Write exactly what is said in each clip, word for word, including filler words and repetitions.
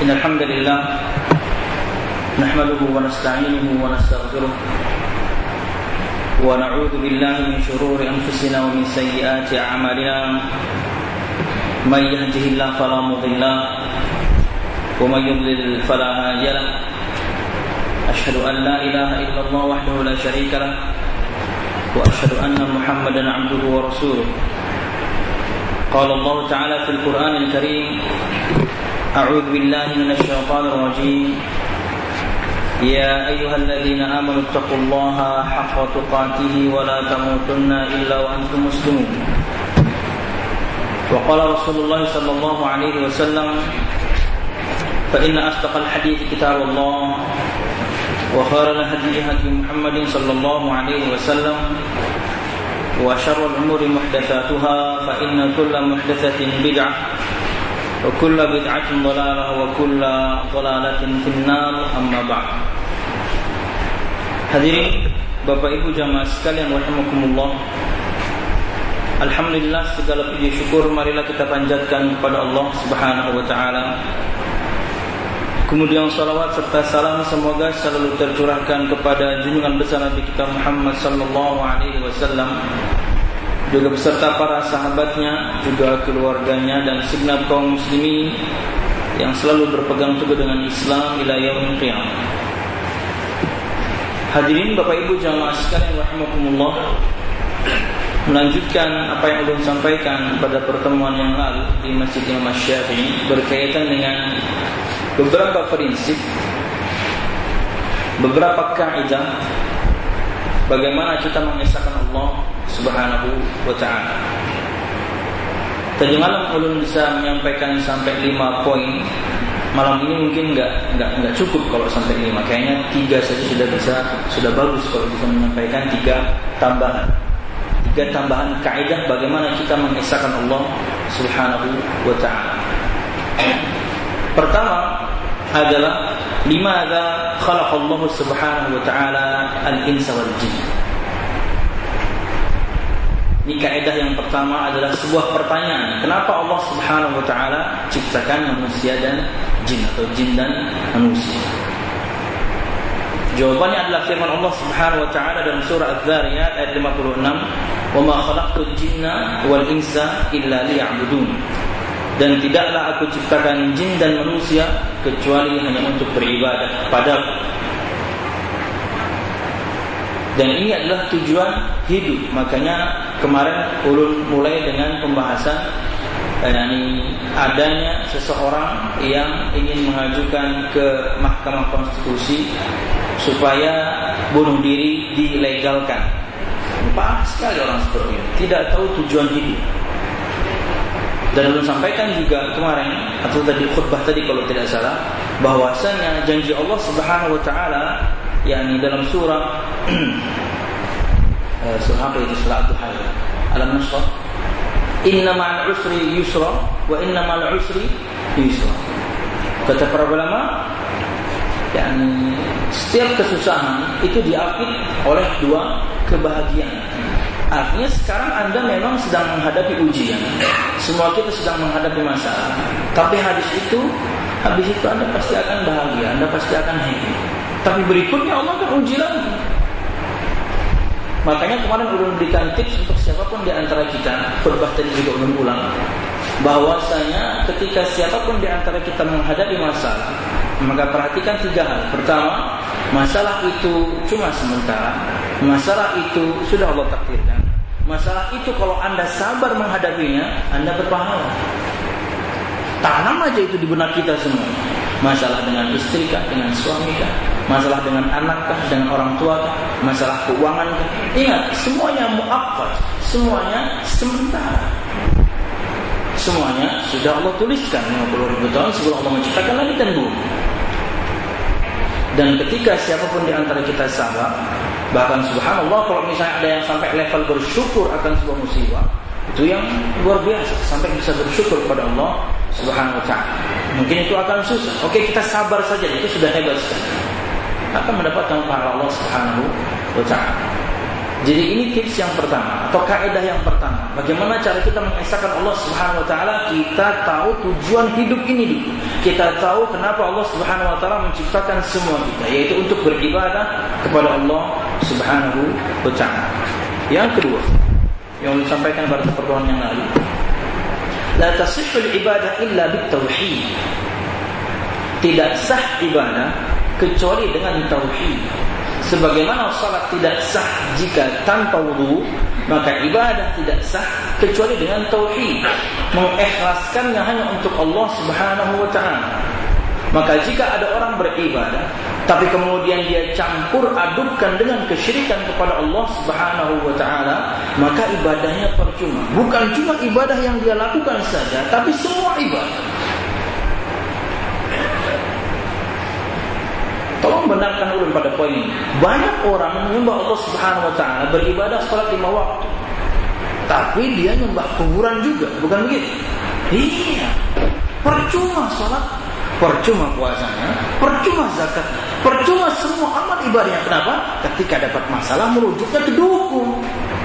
إن الحمد لله نحمده ونستعينه ونستغفره ونعوذ بالله من شرور أنفسنا ومن سيئات أعمالنا من يهده الله فلا مضل له ومن يضلل فلا هادي له أشهد أن لا إله إلا الله وحده لا شريك له وأشهد أن محمدا عبده ورسوله قال الله تعالى في القرآن الكريم أعوذ بالله من الشيطان الرجيم يا أيها الذين آمنوا اتقوا الله حق تقاته ولا تموتن إلا وأنتم مسلمون وقال رسول الله صلى الله عليه وسلم فإن أصدق الحديث كتاب الله وخير الهدي هدي محمد صلى الله عليه وسلم وشر الأمور محدثاتها فإن كل محدثة بدعة وكل بدعة ضلالة وكل ضلالة في النار أما بعد. Hadirin Bapak Ibu jamaah sekalian rahimakumullah. Alhamdulillah, segala puji syukur marilah kita panjatkan kepada Allah Subhanahu wa taala. Kemudian salawat serta salam semoga selalu tercurahkan kepada junjungan besar Nabi kita Muhammad sallallahu alaihi wasallam, juga beserta para sahabatnya, juga keluarganya dan segenap kaum muslimin yang selalu berpegang teguh dengan Islam ila yaumil qiyamah. Hadirin Bapak Ibu jamaah sekalian rahimakumullah, melanjutkan apa yang ulun sampaikan pada pertemuan yang lalu di Masjid Imam Syafi'i berkaitan dengan beberapa prinsip, beberapa kaidah bagaimana kita mengesahkan Allah Subhanahu wa ta'ala. Tadi malam ulun bisa menyampaikan sampai lima poin. Malam ini mungkin enggak enggak enggak cukup kalau sampai lima. Kayaknya tiga saja sudah bisa, sudah bagus kalau bisa menyampaikan tiga tambahan. Tiga tambahan kaidah bagaimana kita mengesahkan Allah Subhanahu wa ta'ala. Pertama adalah limadza khalaqallahu subhanahu wa ta'ala al-insa wal jin. Ini kaidah yang pertama adalah sebuah pertanyaan. Kenapa Allah Subhanahu wa ta'ala ciptakan manusia dan jin atau jin dan manusia? Jawabannya adalah firman Allah Subhanahu wa ta'ala dalam surah Az-Zariyat ayat lima puluh enam, "Wa ma khalaqtul jinna wal insa illa liya'budun." Dan tidaklah aku ciptakan jin dan manusia kecuali hanya untuk beribadah padaku. Dan ini adalah tujuan hidup. Makanya kemarin ulun mulai dengan pembahasan yakni adanya seseorang yang ingin mengajukan ke Mahkamah Konstitusi supaya bunuh diri dilegalkan. Banyak sekali orang seperti ini tidak tahu tujuan hidup. Dan belum sampaikan juga kemarin atau tadi khutbah tadi kalau tidak salah, bahwasanya janji Allah Subhanahu wa taala yakni dalam surah surah apa itu, surah Ad-Duha, Alam Nashrah, inna ma'al usri yusra wa inna ma'al usri yusra. Kata para ulama, yakni setiap kesusahan itu diapit oleh dua kebahagiaan. Artinya sekarang Anda memang sedang menghadapi ujian. Semua kita sedang menghadapi masalah. Tapi hadis itu, habis itu Anda pasti akan bahagia, Anda pasti akan happy. Tapi berikutnya Allah akan uji lagi. Makanya kemarin ulun berikan tips untuk siapapun di antara kita, khutbah tadi juga ulun ulang, bahwasanya ketika siapapun di antara kita menghadapi masalah, maka perhatikan tiga hal. Pertama, masalah itu cuma sementara. Masalah itu sudah Allah takdirkan. Masalah itu kalau Anda sabar menghadapinya, Anda berpahala. Tanam aja itu di benak kita semua. Masalah dengan istri kah, dengan suami kah, masalah dengan anak kah, dengan orang tua kah, masalah keuangan kah. Ingat, semuanya muaqqat, semuanya sementara. Semuanya sudah Allah tuliskan lima puluh ribu tahun sebelum Allah menciptakan langit dan bumi. Dan ketika siapapun di antara kita sabar, bahkan subhanallah kalau misalnya ada yang sampai level bersyukur akan sebuah musibah, itu yang luar biasa, sampai bisa bersyukur kepada Allah Subhanahu wa ta'ala. Mungkin itu akan susah. Oke, kita sabar saja, itu sudah hebat sekali. Akan mendapatkan pahala Allah Subhanahu wa ta'ala. Jadi ini tips yang pertama atau kaidah yang pertama. Bagaimana cara kita mengesahkan Allah Subhanahu wa taala? Kita tahu tujuan hidup ini dulu. Kita tahu kenapa Allah Subhanahu wa taala menciptakan semua kita, yaitu untuk beribadah kepada Allah Subhanahu wa taala. Yang kedua, yang disampaikan pada pertemuan yang lalu, la tasihhul ibadah illa bitauhid. Tidak sah ibadah kecuali dengan tauhid. Sebagaimana salat tidak sah jika tanpa wudu, maka ibadah tidak sah kecuali dengan tauhid, mengikhlaskannya hanya untuk Allah Subhanahu wa taala. Maka jika ada orang beribadah tapi kemudian dia campur adukkan dengan kesyirikan kepada Allah Subhanahu wa taala, maka ibadahnya percuma. Bukan cuma ibadah yang dia lakukan saja, tapi semua ibadah. Tolong benarkan ulun pada poin ini. Banyak orang menyembah Allah Subhanahu wa taala, beribadah salat lima waktu, tapi dia nyembah kuburan juga, bukan begitu? Iya. Percuma salat, percuma puasanya, percuma zakat, percuma semua amal ibadahnya. Kenapa? Ketika dapat masalah merujuknya ke dukun.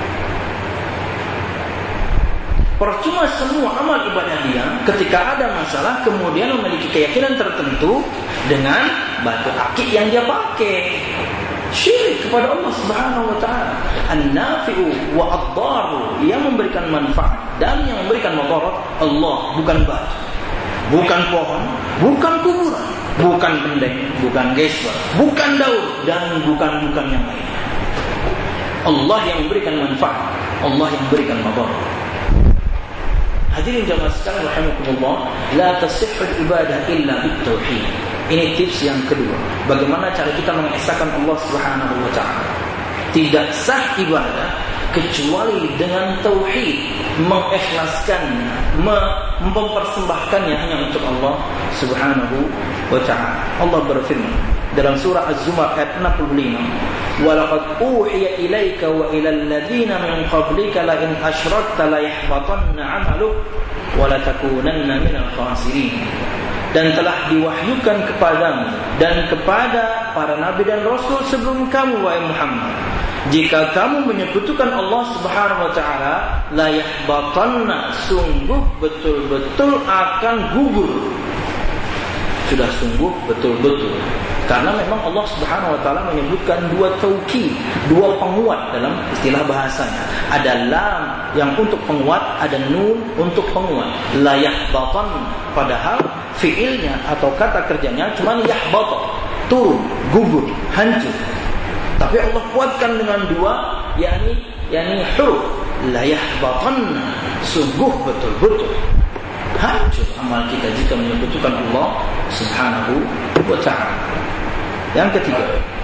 Percuma semua amal ibadah dia ketika ada masalah kemudian memiliki keyakinan tertentu dengan batu akik yang dia pakai. Syirik kepada Allah Subhanahu wa taala. An-nafi'u wa ad-daru, yang memberikan manfaat dan yang memberikan mudarat Allah, bukan batu, bukan pohon, bukan kuburan, bukan pendek, bukan gesper, bukan daun, dan bukan-bukan yang lain. Allah yang memberikan manfaat, Allah yang memberikan mudarat. Hadirin jamaah sekalian rahimakumullah, la tasihhul ibadah illa bitauhid. Ini tips yang kedua. Bagaimana cara kita mengesahkan Allah Subhanahu wa taala? Tidak sah ibadah kecuali dengan tauhid, mengikhlaskannya, mempersembahkannya hanya untuk Allah Subhanahu wa taala. Allah berfirman dalam surah Az-Zumar ayat enam puluh lima, "Wa laqad uhiya ilaika wa ilal ladzina min qablika la in asyrakta la yahbatanna 'amaluk wa la takunanna minal khasirin." Dan telah diwahyukan kepadamu dan kepada para nabi dan rasul sebelum kamu wahai Muhammad, jika kamu menyekutukan Allah Subhanahu wa taala, la yahbatanna, sungguh betul-betul akan gugur. Sudah sungguh betul-betul. Karena memang Allah Subhanahu wa taala menyebutkan dua taukid, dua penguat dalam istilah bahasanya. Ada lam yang untuk penguat, ada nun untuk penguat. La yahbatan, padahal fiilnya atau kata kerjanya cuma yahbata, turun, gugur, hancur. Tapi Allah kuatkan dengan dua, yakni yakni huruf. La yahbatan, sungguh betul-betul hancur amal kita jika menyekutukan Allah Subhanahu wa ta'ala. Yang ketiga,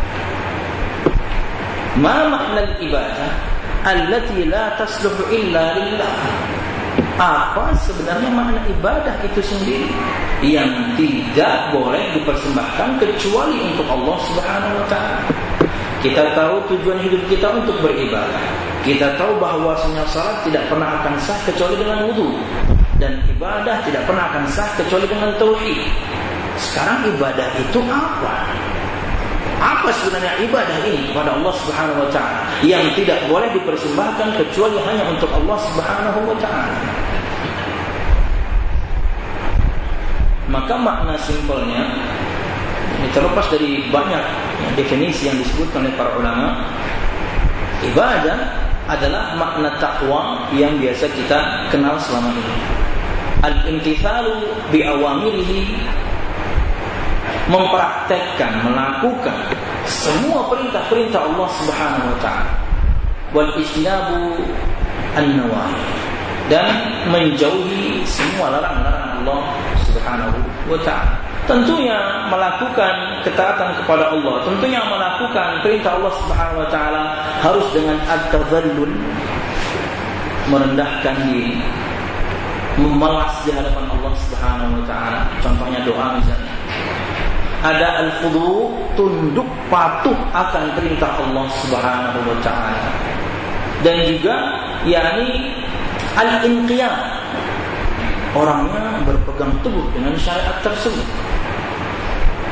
ma makna ibadah allati la tasluhu illa lillah. Apa sebenarnya makna ibadah itu sendiri yang tidak boleh dipersembahkan kecuali untuk Allah Subhanahu wa ta'ala? Kita tahu tujuan hidup kita untuk beribadah. Kita tahu bahwasanya salat tidak pernah akan sah kecuali dengan wudu, dan ibadah tidak pernah akan sah kecuali dengan tauhid. Sekarang ibadah itu apa? Apa sebenarnya ibadah ini kepada Allah Subhanahu wa taala yang tidak boleh dipersembahkan kecuali hanya untuk Allah Subhanahu wa taala? Maka makna simpelnya, ini terlepas dari banyak definisi yang disebutkan oleh para ulama, ibadah adalah makna takwa yang biasa kita kenal selama ini. Al-imtithalu bi awamirihi, mempraktekkan, melakukan semua perintah-perintah Allah Subhanahu wa taala. Wal ijtinabu an-nawahi, dan menjauhi semua larangan-larangan Allah Subhanahu wa taala. Tentunya melakukan ketaatan kepada Allah, tentunya melakukan perintah Allah Subhanahu wa taala harus dengan at-tadhallul, merendahkan diri, memelas di hadapan Allah Subhanahu wa taala. Contohnya doa misalnya. Ada al-khudu', tunduk patuh akan perintah Allah Subhanahu wa taala. Dan juga yakni al-inqiyad, orangnya berpegang teguh dengan syariat tersebut.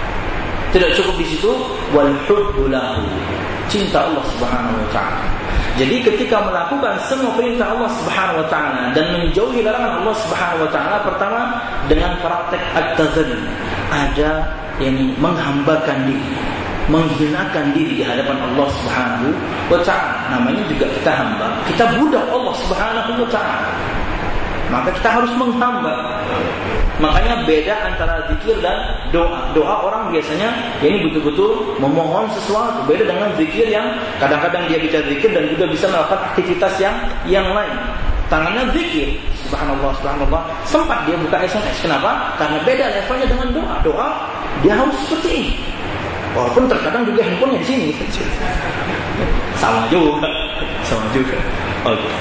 Tidak cukup di situ, wal hubbu lahu, cinta Allah Subhanahu wa taala. Jadi ketika melakukan semua perintah Allah Subhanahu wa taala dan menjauhi larangan Allah Subhanahu wa taala, pertama dengan praktek at-tazallul, ada yakni menghambakan diri, menghinakan diri di hadapan Allah Subhanahu wa taala. Namanya juga kita hamba, kita budak Allah Subhanahu wa taala. Maka kita harus menghamba. Makanya beda antara zikir dan doa. Doa orang biasanya ya ini betul-betul memohon sesuatu. Beda dengan zikir yang kadang-kadang dia bisa zikir dan juga bisa melakukan aktivitas yang yang lain. Tangannya zikir, subhanallah, subhanallah, sempat dia buka S M S. Kenapa? Karena beda levelnya dengan doa. Doa dia harus seperti ini. Walaupun terkadang juga handphonenya di sini. Sama juga, sama juga. Oke. Okay.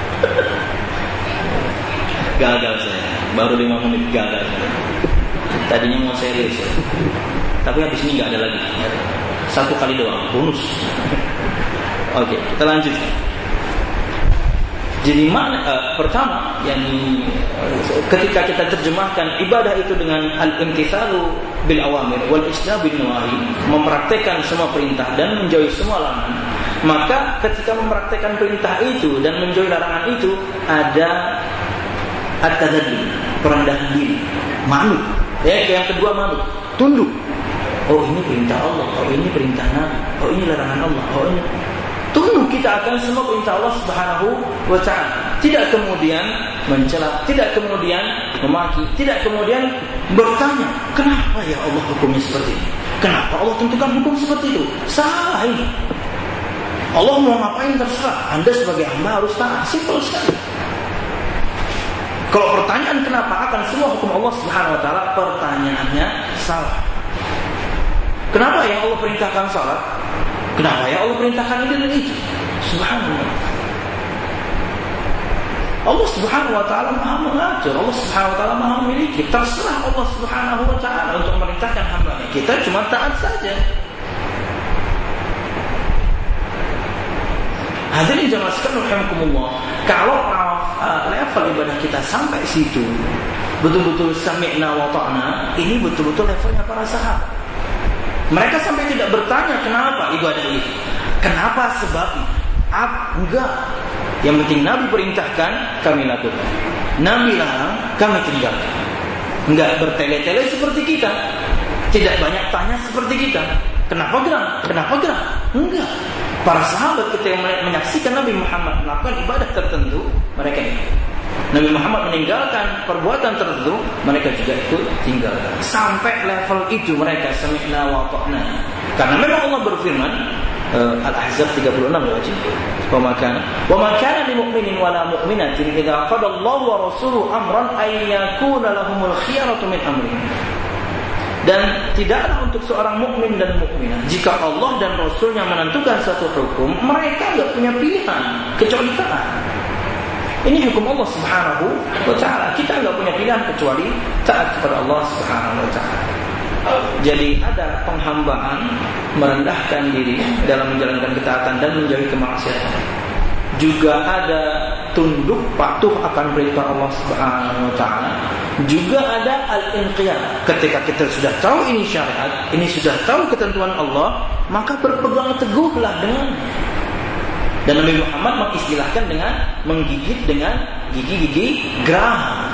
Gagal saya, baru lima menit gagal. Tadinya mau serius ya, tapi habis ini nggak ada lagi. Satu kali doang, bonus. Oke, kita lanjut. Jadi mana uh, pertama yang uh, ketika kita terjemahkan ibadah itu dengan al-imtitsalu bil awamir wal ijtinab bin nawahi, mempraktekkan semua perintah dan menjauhi semua larangan. Maka ketika mempraktekkan perintah itu dan menjauhi larangan itu ada at-tadallul, perendahan diri, malu. Ya, yang kedua malu, tunduk. Oh ini perintah Allah, oh ini perintah Nabi, oh ini larangan Allah, oh ini. Tunduk kita akan semua perintah Allah Subhanahu wa taala. Tidak kemudian mencela, tidak kemudian memaki, tidak kemudian bertanya, kenapa ya Allah hukumnya seperti ini? Kenapa Allah tentukan hukum seperti itu? Salah ini. Allah mau ngapain terserah. Anda sebagai hamba harus taat. Simpel sekali. Kalau pertanyaan kenapa akan semua hukum Allah Subhanahu wa taala, pertanyaannya salah. Kenapa yang Allah perintahkan salat? Kenapa ya Allah perintahkan ini dan itu? Subhanallah. Allah Subhanahu wa taala Maha mengatur, Allah Subhanahu wa taala Maha memiliki. Terserah Allah Subhanahu wa taala untuk memerintahkan hamba-Nya. Kita cuma taat saja. Hadirin jamaah sekalian rahimakumullah, kalau uh, level ibadah kita sampai situ, betul-betul sami'na wa ta'na, ini betul-betul levelnya para sahabat. Mereka sampai tidak bertanya kenapa ibadah ini, kenapa sebabnya, ah, enggak. Yang penting Nabi perintahkan, kami lakukan. Nabi larang, kami tinggalkan. Enggak bertele-tele seperti kita, tidak banyak tanya seperti kita. Kenapa gerak? Kenapa gerak? Enggak. Para sahabat kita yang menyaksikan Nabi Muhammad melakukan ibadah tertentu, mereka ini. Nabi Muhammad meninggalkan perbuatan tertentu, mereka juga ikut tinggalkan. Sampai level itu mereka sami'na wa ta'na. Karena memang Allah berfirman, uh, Al-Ahzab tiga puluh enam wajib. Wa ma kana wa ma kana lil mu'minin wa la mu'minatin idza qada Allahu wa rasuluhu amran ay yakuna lahumul khiyaratu min amrihim. Dan tidaklah untuk seorang mukmin dan mukminah jika Allah dan Rasulnya menentukan satu hukum, mereka tidak punya pilihan kecuali taat. Ini hukum Allah Subhanahu wa taala. Kita tidak punya pilihan kecuali taat kepada Allah Subhanahu wa taala. Jadi ada penghambaan, merendahkan diri dalam menjalankan ketaatan dan menjauhi kemaksiatan. Juga ada tunduk patuh akan perintah Allah Subhanahu wa taala. Juga ada al-inqiyad. Ketika kita sudah tahu ini syariat, ini sudah tahu ketentuan Allah, maka berpegang teguhlah dengan. Dan Nabi Muhammad mengistilahkan dengan menggigit dengan gigi-gigi geraham.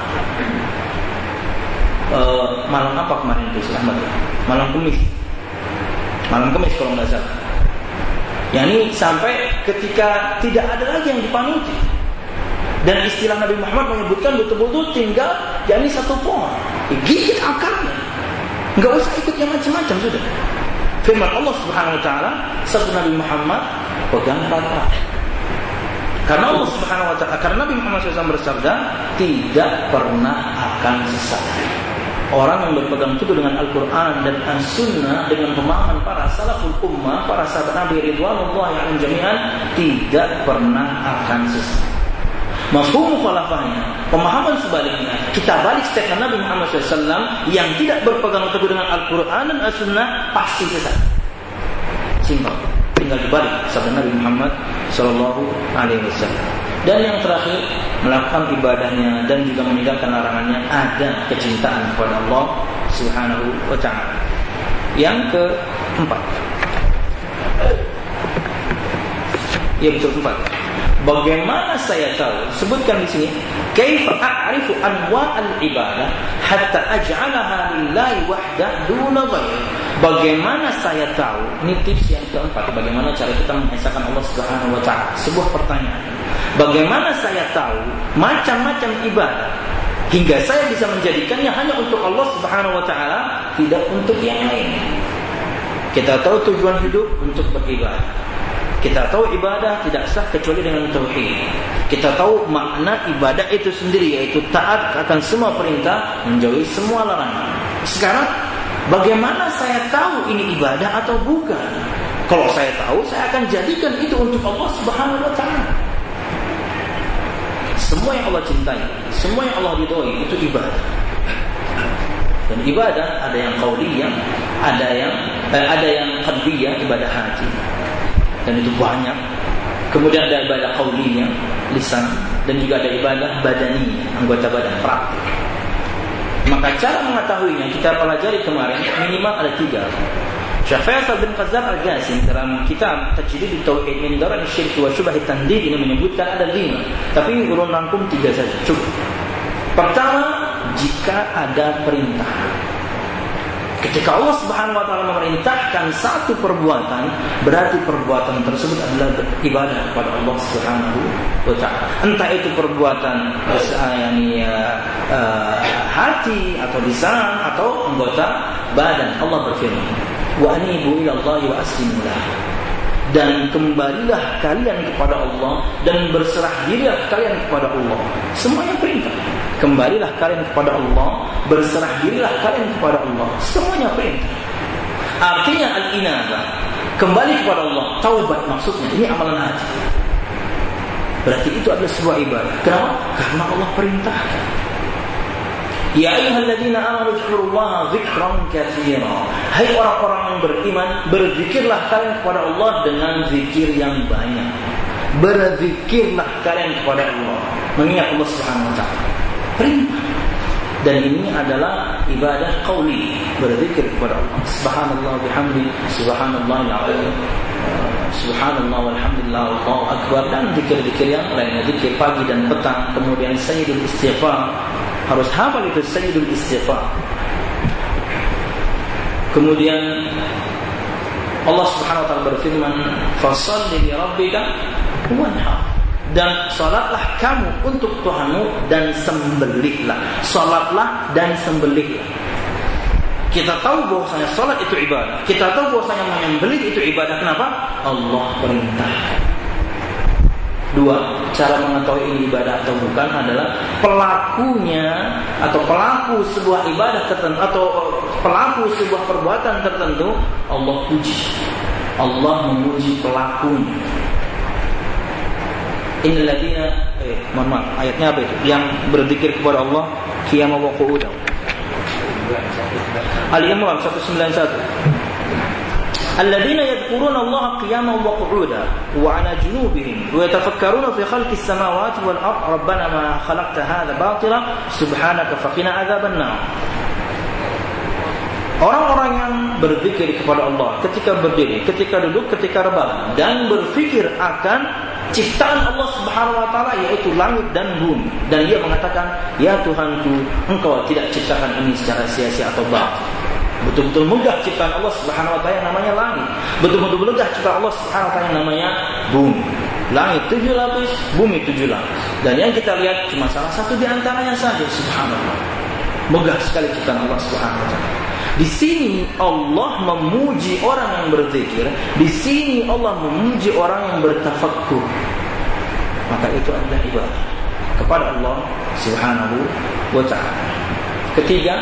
E, malam apa kemarin itu selamat? Malam Kamis. Malam Kamis kalau nggak salah. Yani sampai ketika tidak ada lagi yang dipanuti. Dan istilah Nabi Muhammad menyebutkan betul-betul tinggal yakni satu pohon, gigit akarnya, nggak usah ikut yang macam-macam sudah. Firman Allah Subhanahu Wa Taala, sabda Nabi Muhammad, pegang erat. Karena Allah Subhanahu Wa Taala, karena Nabi Muhammad shallallahu alaihi wasallam bersabda, tidak pernah akan sesat. Orang yang berpegang teguh dengan Al-Quran dan As-Sunnah dengan pemahaman para salaful ummah, para sahabat Nabi ridwanullahi alaihim jami'an, tidak pernah akan sesat. Mafhum mukhalafahnya, pemahaman sebaliknya, kita balik statement Nabi Muhammad shallallahu alaihi wasallam yang tidak berpegang teguh dengan Al-Quran dan As-Sunnah pasti sesat. Simpel, tinggal dibalik sabda Nabi Muhammad shallallahu alaihi wasallam. Dan yang terakhir, melakukan ibadahnya dan juga meninggalkan larangannya ada kecintaan kepada Allah Subhanahu wa taala. Yang keempat, Ya betul, empat. Bagaimana saya tahu? Sebutkan di sini, kaifa a'rifu anwa'al ibadah hatta aj'alaha lillahi wahdah duna ghairi. Bagaimana saya tahu? Ini tips yang keempat, bagaimana cara kita mengesahkan Allah Subhanahu wa taala. Sebuah pertanyaan. Bagaimana saya tahu macam-macam ibadah hingga saya bisa menjadikannya hanya untuk Allah Subhanahu wa taala, tidak untuk yang lain? Kita tahu tujuan hidup untuk beribadah. Kita tahu ibadah tidak sah kecuali dengan tauhid. Kita tahu makna ibadah itu sendiri, yaitu taat akan semua perintah, menjauhi semua larangan. Sekarang, bagaimana saya tahu ini ibadah atau bukan? Kalau saya tahu, saya akan jadikan itu untuk Allah Subhanahu wa taala. Semua yang Allah cintai, semua yang Allah ridhoi itu ibadah. Dan ibadah ada yang qauliyah, ada yang eh, ada yang qalbiyah, ibadah hati. Dan itu banyak. Kemudian ada ibadah qauliyah, lisan, dan juga ada ibadah badani, anggota badan, praktik. Maka cara mengetahuinya kita pelajari kemarin, minimal ada tiga. Syekh Faisal bin Qazzar Al-Jasim dalam kitab Tajrid Tauhid min Darar Syirk wa Syubhat Tandid ini menyebutkan ada lima, tapi urun rangkum tiga saja cukup. Pertama, jika ada perintah. Ketika Allah Subhanahu wa taala memerintahkan satu perbuatan, berarti perbuatan tersebut adalah ibadah kepada Allah Subhanahu wa taala. Entah itu perbuatan yani uh, hati atau lisan atau anggota badan. Allah berfirman, "Wa anibu ila Allahi wa aslimu lahu." Dan kembalilah kalian kepada Allah dan berserah dirilah kalian kepada Allah. Semuanya perintah. Kembalilah kalian kepada Allah, berserah dirilah kalian kepada Allah. Semuanya perintah. Artinya al-inabah, kembali kepada Allah, taubat maksudnya. Ini amalan hati. Berarti itu adalah sebuah ibadah. Kenapa? Karena Allah perintahkan. Ya ayyuhalladzina amanu dzkurullaha dzikran katsiran. Hai orang-orang yang beriman, berzikirlah kalian kepada Allah dengan zikir yang banyak. Berzikirlah kalian kepada Allah, mengingat Allah Subhanahu wa taala. Perintah. Dan ini adalah ibadah qauli, berzikir kepada Allah. Subhanallah bihamdi, subhanallahil azim, subhanallah walhamdulillah, Allahu akbar, dan zikir-zikir yang lainnya, zikir pagi dan petang. Kemudian sayyidul istighfar, harus hafal itu sayyidul istighfar. Kemudian Allah Subhanahu wa taala berfirman, "Fashalli li rabbika wanhar." Dan salatlah kamu untuk Tuhanmu dan sembelihlah. Salatlah dan sembelihlah. Kita tahu bahwasanya salat itu ibadah. Kita tahu bahwasanya menyembelih itu ibadah. Kenapa? Allah perintah. Dua, cara mengetahui ini ibadah atau bukan adalah pelakunya atau pelaku sebuah ibadah tertentu atau pelaku sebuah perbuatan tertentu Allah puji. Allah memuji pelakunya. Innal ladzina eh mohon maaf, ayatnya apa itu? Yang berzikir kepada Allah qiyaman wa qu'udan. Ali Imran seratus sembilan puluh satu. Alladzina yadhkuruna Allah qiyaman wa qu'udan wa 'ala junubihim wa yatafakkaruna fi khalqis samawati wal ard rabbana ma khalaqta hadza batila subhanaka faqina adzabannar. Orang-orang yang berzikir kepada Allah ketika berdiri, ketika duduk, ketika rebahan, dan berfikir akan ciptaan Allah Subhanahu wa taala, yaitu langit dan bumi, dan dia mengatakan, "Ya Tuhanku, Engkau tidak ciptakan ini secara sia-sia atau batil." Betul-betul megah ciptaan Allah Subhanahu wa taala yang namanya langit. Betul-betul megah ciptaan Allah Subhanahu wa taala yang namanya bumi. Langit tujuh lapis, bumi tujuh lapis. Dan yang kita lihat cuma salah satu di antaranya saja. Subhanallah. Megah sekali ciptaan Allah Subhanahu wa taala. Di sini Allah memuji orang yang berzikir, di sini Allah memuji orang yang bertafakkur. Maka itu adalah ibadah kepada Allah Subhanahu wa taala. Ketiga,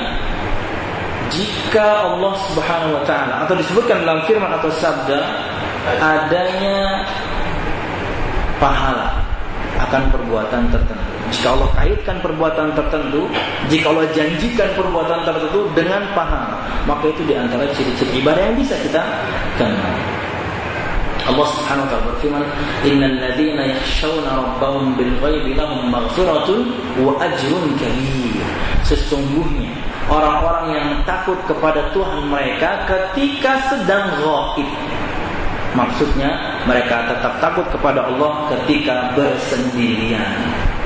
jika Allah Subhanahu wa taala atau disebutkan dalam firman atau sabda adanya pahala akan perbuatan tertentu. Jika Allah kaitkan perbuatan tertentu, jika Allah janjikan perbuatan tertentu dengan pahala, maka itu di antara ciri-ciri ibadah yang bisa kita kenal. Allah Subhanahu wa taala berfirman, "Innal ladzina yakhshawna rabbahum bil ghaibi lahum maghfiratun wa ajrun kabir." Sesungguhnya orang-orang yang takut kepada Tuhan mereka ketika sedang ghaib. Maksudnya mereka tetap takut kepada Allah ketika bersendirian.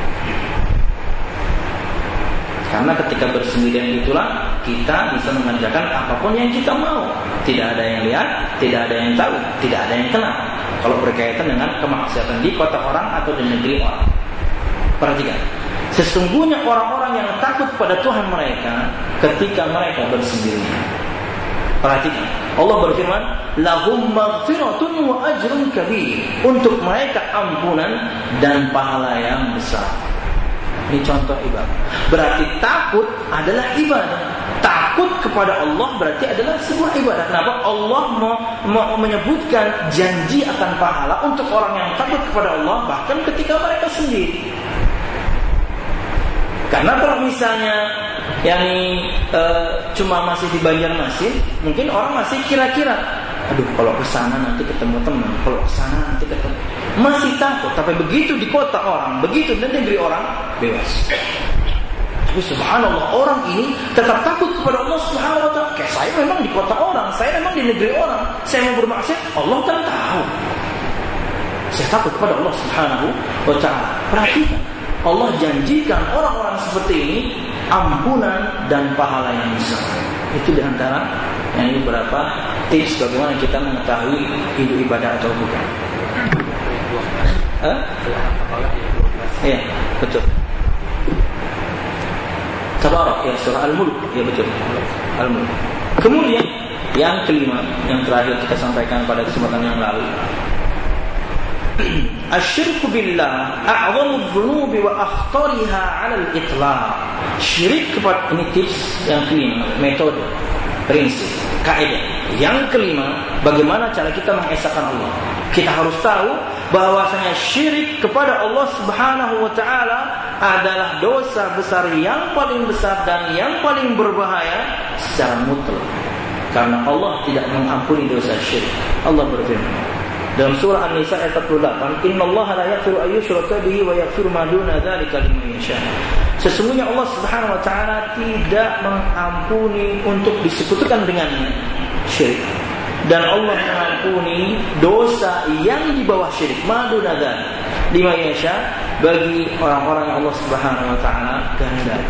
Karena ketika bersendirian itulah kita bisa mengerjakan apapun yang kita mau. Tidak ada yang lihat, tidak ada yang tahu, tidak ada yang kenal. Kalau berkaitan dengan kemaksiatan di kota orang atau di negeri orang. Perhatikan, sesungguhnya orang-orang yang takut pada Tuhan mereka ketika mereka bersendirian. Perhatikan, Allah berfirman, lahum maghfiratun wa ajrun kabir. Untuk mereka ampunan dan pahala yang besar. Ini contoh ibadah. Berarti takut adalah ibadah. Takut kepada Allah berarti adalah sebuah ibadah. Kenapa? Allah mau, mau menyebutkan janji akan pahala untuk orang yang takut kepada Allah bahkan ketika mereka sendiri. Karena kalau misalnya yang e, cuma masih di Banjarmasin, mungkin orang masih kira-kira, aduh kalau ke sana nanti ketemu teman, kalau ke sana nanti ketemu. Masih takut, tapi begitu di kota orang, begitu di negeri orang, bebas. Tapi subhanallah, orang ini tetap takut kepada Allah subhanahu wa ta'ala. Kayak saya memang di kota orang, saya memang di negeri orang, saya mau bermaksiat, Allah kan tahu. Saya takut kepada Allah subhanahu wa ta'ala. Perhatikan, Allah janjikan orang-orang seperti ini ampunan dan pahala yang besar. Itu diantara yang ini beberapa tips bagaimana kita mengetahui itu ibadah atau bukan. Hah? Iya, betul. Tabarak ya, surah Al-Mulk, ya betul. Al-Mulk. Kemudian yang kelima, yang terakhir kita sampaikan pada kesempatan yang lalu. Asyirku billah a'zamu dzunubi wa akhtariha 'ala al-itlaq. Syirik kepada, ini tips yang kelima, metode, prinsip, kaidah. Yang kelima, bagaimana cara kita mengesahkan Allah. Kita harus tahu bahwasanya syirik kepada Allah Subhanahu wa taala adalah dosa besar yang paling besar dan yang paling berbahaya secara mutlak. Karena Allah tidak mengampuni dosa syirik. Allah berfirman dalam surah An-Nisa ayat empat puluh delapan, "Innallaha la yaghfiru an yushraka bihi wa yaghfiru ma duna dzalika liman yasha." Sesungguhnya Allah Subhanahu wa taala tidak mengampuni untuk disekutukan dengannya syirik. Dan Allah mengampuni dosa yang di bawah syirik, ma duna dzalika liman yasha, bagi orang-orang yang Allah Subhanahu wa taala kehendaki.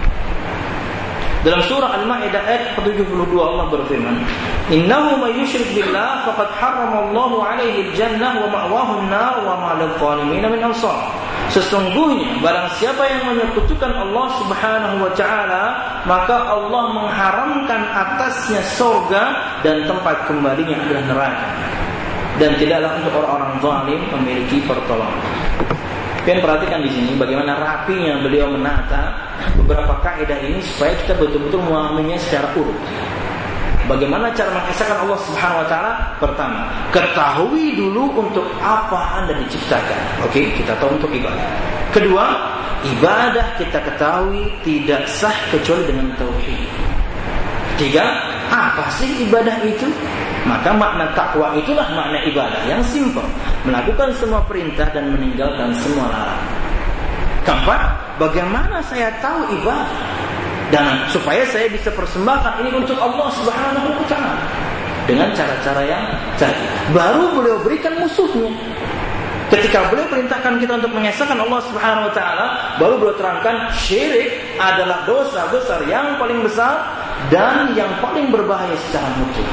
Dalam surah Al-Maidah ayat tujuh puluh dua Allah berfirman, "Innahu may yusyrik billah faqad harrama Allahu 'alaihi al-jannah wa ma'wahu an-nar wa ma lil-zalimin min ansar." Sesungguhnya barang siapa yang menyekutukan Allah Subhanahu wa taala, maka Allah mengharamkan atasnya surga dan tempat kembalinya adalah neraka. Dan tidaklah untuk orang-orang zalim memiliki pertolongan. Kalian perhatikan di sini bagaimana rapinya beliau menata beberapa kaidah ini supaya kita betul-betul memahaminya secara urut. Bagaimana cara mengesahkan Allah Subhanahu wa taala? Pertama, ketahui dulu untuk apa Anda diciptakan. Oke, kita tahu untuk ibadah. Kedua, ibadah kita ketahui tidak sah kecuali dengan tauhid. Ketiga, apa sih ibadah itu? Maka makna takwa itulah makna ibadah yang simpel, melakukan semua perintah dan meninggalkan semua larangan. Keempat, bagaimana saya tahu ibadah dan supaya saya bisa persembahkan ini untuk Allah Subhanahu wa taala dengan cara-cara yang tadi. Baru beliau berikan musuhnya. Ketika beliau perintahkan kita untuk mengesahkan Allah Subhanahu wa taala, baru beliau terangkan syirik adalah dosa besar yang paling besar dan yang paling berbahaya secara mutlak.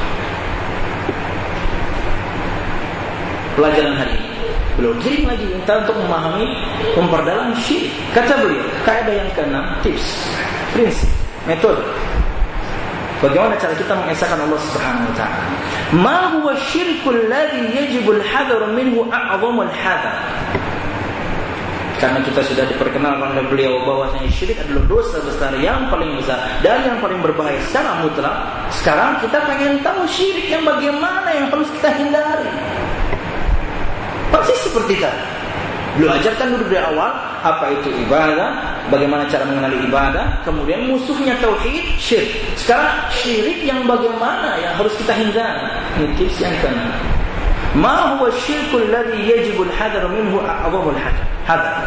Pelajaran hari ini beliau kirim lagi kita untuk memahami, memperdalam syirik. Kata beliau, kaidah yang keenam, tips, prinsip, metode. Bagaimana cara kita mengesahkan Allah Subhanahu wa taala? Ma huwa syirkul ladzi yajibu al-hadar minhu a'zamul hadar. Karena kita sudah diperkenalkan oleh beliau bahwasanya syirik adalah dosa besar yang paling besar dan yang paling berbahaya secara mutlak. Sekarang kita pengen tahu syirik yang bagaimana yang harus kita hindari. Persis seperti tadi. Beliau ajarkan dulu dari awal apa itu ibadah, bagaimana cara mengenali ibadah, kemudian musuhnya tauhid, syirik. Sekarang syirik yang bagaimana yang harus kita hindari. Ini tips yang keenam. Ma huwa syirkul ladzi yajibu al-hadar minhu a'zamul hadar.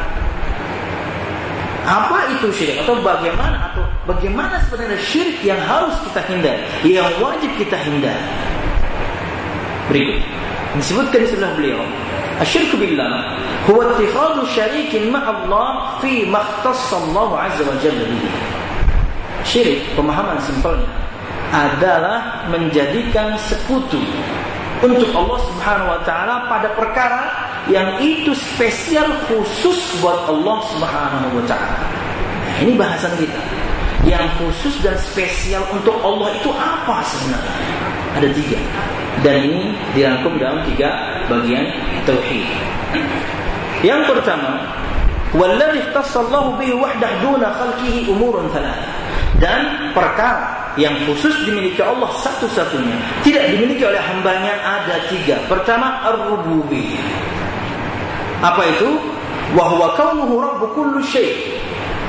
Apa itu syirik atau bagaimana atau bagaimana sebenarnya syirik yang harus kita hindari, yang wajib kita hindari. Berikut. disebutkan di sebelah beliau, asyirku billah huwa ittikhadhu syarikin ma'allah fi ma ikhtassallahu azza wa jalla bihi. Syirik, pemahaman simpelnya adalah menjadikan sekutu untuk Allah Subhanahu wa taala pada perkara yang itu spesial khusus buat Allah Subhanahu wa taala. Nah, ini bahasan kita. Yang khusus dan spesial untuk Allah itu apa sebenarnya? Ada tiga. Dan ini dirangkum dalam tiga bagian tauhid. Yang pertama, wallazi ikhtassallahu bihi wahdahu duna khalqihi umurun thalath. Dan perkara yang khusus dimiliki Allah satu-satunya, tidak dimiliki oleh hambanya, ada tiga. Pertama, ar-rububiyyah. Apa itu? Wa huwa kaunuhu rabb kulli syai'.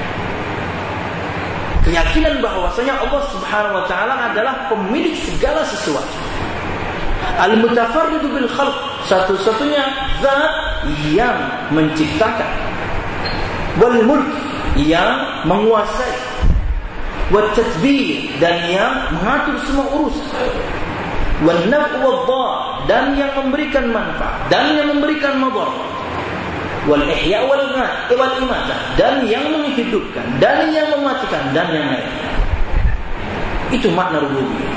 Keyakinan bahwasanya Allah Subhanahu wa taala adalah pemilik segala sesuatu. Al-mutafarridu bil khalq, satu-satunya zat yang menciptakan. Wal mulk, yang menguasai. Wat tadbir, dan yang mengatur semua urusan. Wan naf'u wad dhar, dan yang memberikan manfaat dan yang memberikan madarat. Wal ihya wal imatah, dan yang menghidupkan dan yang mematikan dan yang lain. Itu makna rububiyah.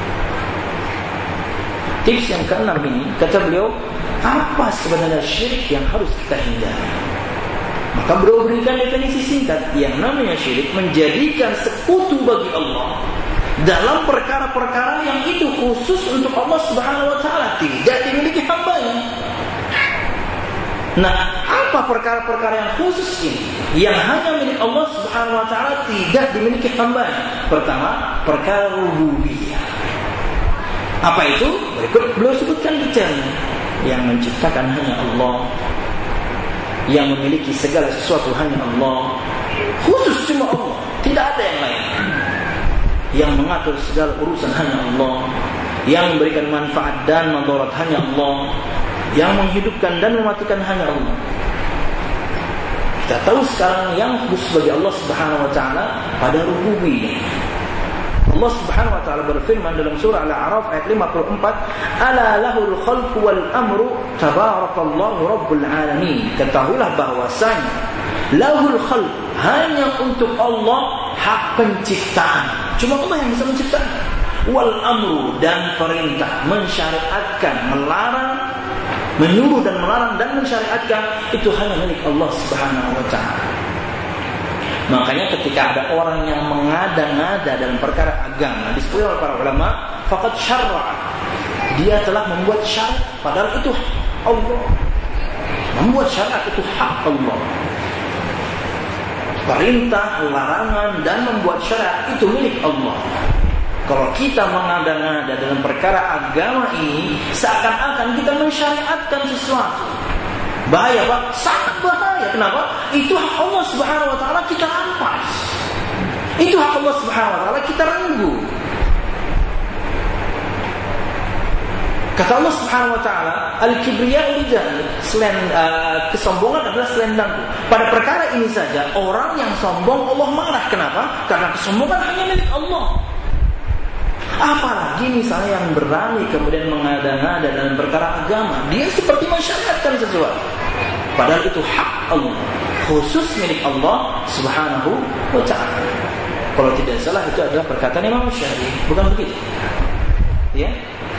Tips yang keenam ini, kata beliau, apa sebenarnya syirik yang harus kita hindari? Maka beliau berikan definisi singkat. Yang namanya syirik menjadikan sekutu bagi Allah dalam perkara-perkara yang itu khusus untuk Allah Subhanahu wa taala, tidak dimiliki hambanya. Nah, apa perkara-perkara yang khusus ini yang hanya milik Allah Subhanahu wa taala, tidak dimiliki hambanya? Pertama, perkara rububiyah. Apa itu? Berikut beliau sebutkan detailnya. Yang menciptakan hanya Allah, yang memiliki segala sesuatu hanya Allah, khusus cuma Allah, tidak ada yang lain. Yang mengatur segala urusan hanya Allah, yang memberikan manfaat dan madarat hanya Allah, yang menghidupkan dan mematikan hanya Allah. Kita tahu sekarang yang khusus bagi Allah Subhanahu wa taala pada rububiyah. Allah Subhanahu wa taala berfirman dalam surah Al-A'raf ayat lima puluh empat, "Ala lahul khalqu wal amru tabarakallahu rabbul alamin." Ketahuilah bahwasanya lahul khalq, hanya untuk Allah hak penciptaan. Cuma Allah yang bisa menciptakan. Wal amru, dan perintah, mensyariatkan, melarang, menyuruh dan melarang dan mensyariatkan, itu hanya milik Allah Subhanahu wa taala. Makanya ketika ada orang yang mengada-ngada dalam perkara agama, disebut oleh para ulama, faqad syarra, dia telah membuat syariat, padahal itu Allah. Membuat syariat itu hak Allah. Perintah, larangan dan membuat syariat itu milik Allah. Kalau kita mengada-ngada dalam perkara agama ini, seakan-akan kita mensyariatkan sesuatu. Bahaya, Pak, sangat bahaya. Kenapa? Itu hak Allah Subhanahu wa taala, kita rampas. Itu hak Allah Subhanahu wa taala, kita renggu. Kata Allah Subhanahu wa taala, al-kibriya'u rijal, uh, kesombongan adalah selendangku. Pada perkara ini saja orang yang sombong Allah marah. Kenapa? Karena kesombongan hanya milik Allah. Apalagi misalnya yang berani kemudian mengada-ngada dalam perkara agama, dia seperti mensyariatkan sesuatu, padahal itu hak Allah, khusus milik Allah Subhanahu wa ta'ala. Kalau tidak salah itu adalah perkataan Imam Syafi'i, bukan begitu? Ya,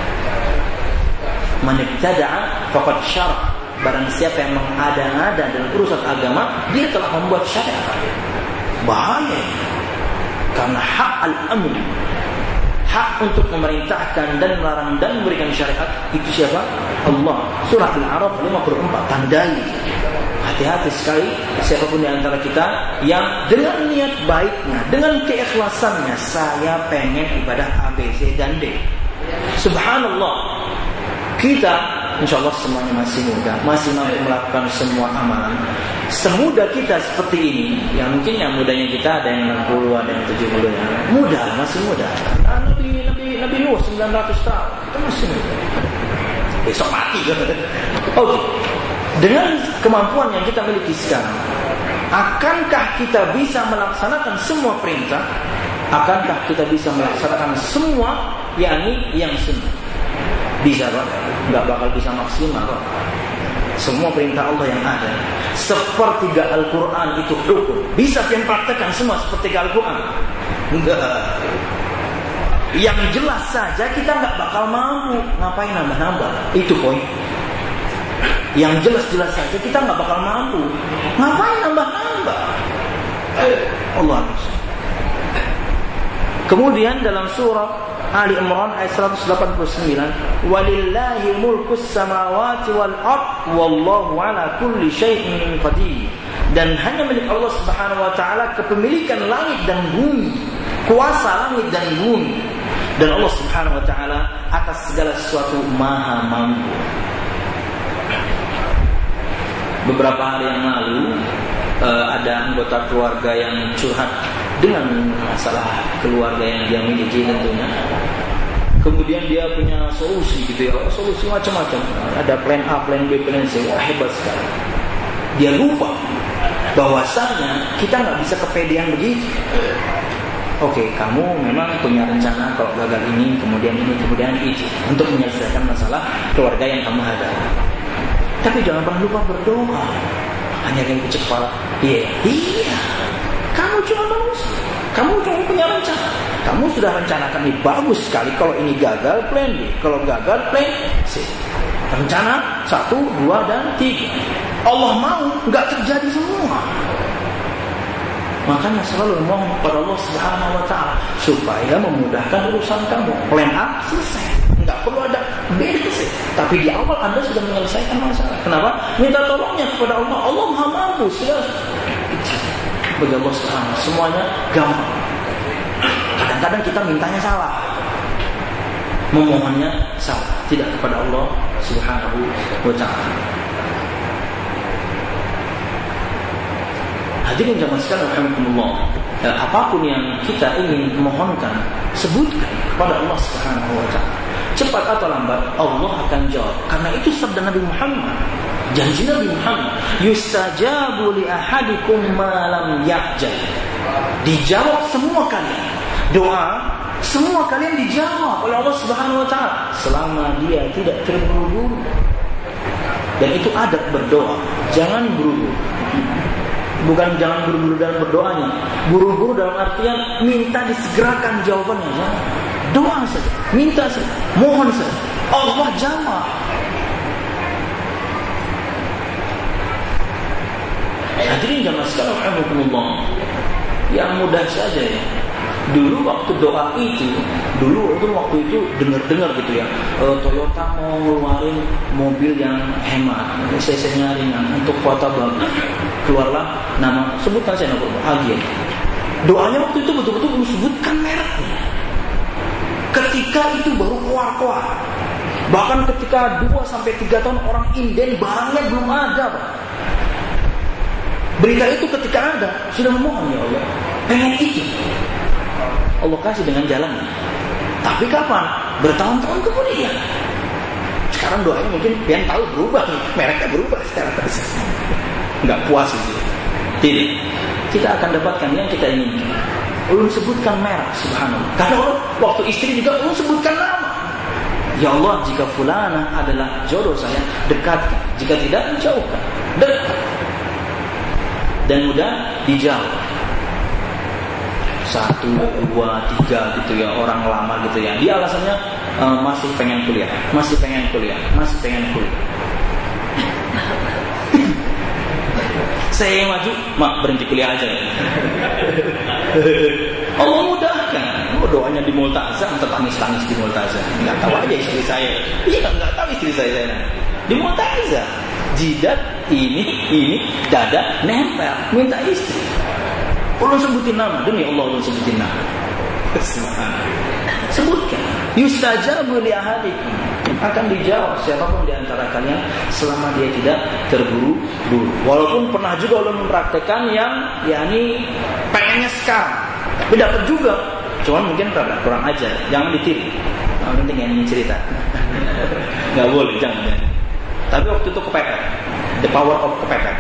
man ibtada'a faqad syara'. Barang siapa yang mengada-ngada dalam urusan agama, dia telah membuat syariat. Bahaya, karena hak al-amr, hak untuk memerintahkan dan melarang dan memberikan syariat, itu siapa? Allah. Surah Al-A'raf lima puluh empat. Tandai, hati-hati sekali siapapun di antara kita yang dengan niat baiknya, dengan keikhlasannya, saya pengen ibadah A, B, C dan D. Subhanallah, kita insyaallah semuanya masih muda, masih mampu melakukan semua amalan. Semudah kita seperti ini, yang mungkin yang mudanya kita ada yang enam puluh, ada yang tujuh puluh, ya. Muda, masih muda. Nah, Nabi Nabi Nabi Nuh sembilan ratus tahun, kita masih muda. Besok mati kan. Oke. Dengan kemampuan yang kita miliki sekarang, akankah kita bisa melaksanakan semua perintah? Akankah kita bisa melaksanakan semua yakni yang sunnah? Bisa Pak? Nggak bakal bisa maksimal Pak. Semua perintah Allah yang ada sepertiga Al-Quran itu hukum. Bisa pian praktekkan semua sepertiga Al-Quran? Enggak. Yang jelas saja kita nggak bakal mampu. Ngapain nambah-nambah? Itu poin. Yang jelas-jelas saja kita nggak bakal mampu. Ngapain nambah-nambah? Allah. Kemudian dalam surah Ali Imran ayat seratus delapan puluh sembilan, walillahi mulkus samawati wal ard wallahu ala kulli syai'in qadir. Dan hanya milik Allah Subhanahu wa taala kepemilikan langit dan bumi, kuasa langit dan bumi. Dan Allah Subhanahu wa taala atas segala sesuatu maha mampu. Beberapa hari yang lalu uh, ada anggota keluarga yang curhat dengan masalah keluarga yang dia miliki tentunya. Kemudian dia punya solusi gitu ya, solusi macam-macam. Ada plan A, plan B, plan C. Wah, hebat sekali. Dia lupa bahwasanya kita nggak bisa kepedean begitu. Oke, kamu memang punya rencana kalau gagal ini, kemudian ini, kemudian itu untuk menyelesaikan masalah keluarga yang kamu hadapi. Tapi jangan pernah lupa berdoa. Hanya yang kecil kepala. Iya, iya. Kamu cuma manusia. Kamu cuma punya rencana. Kamu sudah rencanakan ini bagus sekali. Kalau ini gagal, plan B. Kalau gagal, plan C. Rencana satu, dua, dan tiga. Allah mau nggak terjadi semua. Makanya selalu mohon kepada Allah Subhanahu wa taala supaya memudahkan urusan kamu. Plan A selesai. Enggak perlu ada B, C. Tapi di awal Anda sudah menyelesaikan masalah. Kenapa? Minta tolongnya kepada Allah. Allah Maha mampu. Bagi Allah Subhanahu, semuanya gampang. Kadang-kadang kita mintanya salah, memohonnya salah, tidak kepada Allah Subhanahu wa ta'ala. Hadirin jamaah sekalian rahimakumullah, eh, apapun yang kita ingin mohonkan, sebutkan kepada Allah Subhanahu wa ta'ala. Cepat atau lambat Allah akan jawab. Karena itu sabda Nabi Muhammad, janji Nabi Muhammad, yustajabu li ahadikum ma lam ya'jal. Dijawab semua kalian. Doa semua kalian dijawab oleh Allah Subhanahu wa taala selama dia tidak terburu-buru. Dan itu adab berdoa, jangan buru-buru. Bukan jangan buru-buru dalam berdoanya. Buru-buru dalam artian minta disegerakan jawabannya. Jangan. Doa saja, minta saja, mohon saja. Allah jawab. Hadirin jamaah sekalian rahimakumullah. Yang mudah saja ya. Dulu waktu doa itu, dulu itu waktu itu dengar-dengar gitu ya, e, Toyota mau ngeluarin mobil yang hemat, C C-nya ringan, untuk kuota bagus. Keluarlah nama, sebutkan saya nama Agia. Doanya waktu itu betul-betul disebutkan mereknya. Ketika itu baru keluar-keluar. Bahkan ketika dua sampai tiga tahun orang inden barangnya belum ada, Pak. Berita itu ketika ada sudah memohon, ya Allah, pengen itu. Allah kasih dengan jalannya. Tapi kapan? Bertahun-tahun kemudian. Sekarang doanya mungkin pian tahu berubah nih, mereknya berubah secara terus. Enggak puas itu. Tidak. Kita akan dapatkan yang kita inginkan. Ulun sebutkan merek, subhanallah. Karena Allah, waktu istri juga ulun sebutkan nama. Ya Allah, jika fulana adalah jodoh saya, dekatkan. Jika tidak, jauhkan. Dekat. Dan mudah dijauh. Satu, dua, tiga gitu ya, orang lama gitu ya. Dia alasannya uh, masih pengen kuliah, masih pengen kuliah, masih pengen kuliah. Saya yang maju, mak berhenti kuliah aja ya. Allah mudahkan. Oh, doanya di multazam, tertangis-tangis di multazam. Nggak tahu aja istri saya. Iya, nggak tahu istri saya. Di multazam, jidat ini, ini, dada nempel, minta istri. Allah sebutin nama, demi Allah Allah sebutin nama. Sebutkan. Yustajabu li ahadikum. Akan dijawab siapapun di antara kalian selama dia tidak terburu-buru. Walaupun pernah juga Allah mempraktekkan yang yakni pengennya sekarang, tapi dapat juga. Cuman mungkin karena kurang ajar. Jangan ditiru. Yang penting yang ini cerita. Enggak boleh, jangan. Tapi waktu itu kepepet. The power of kepepet.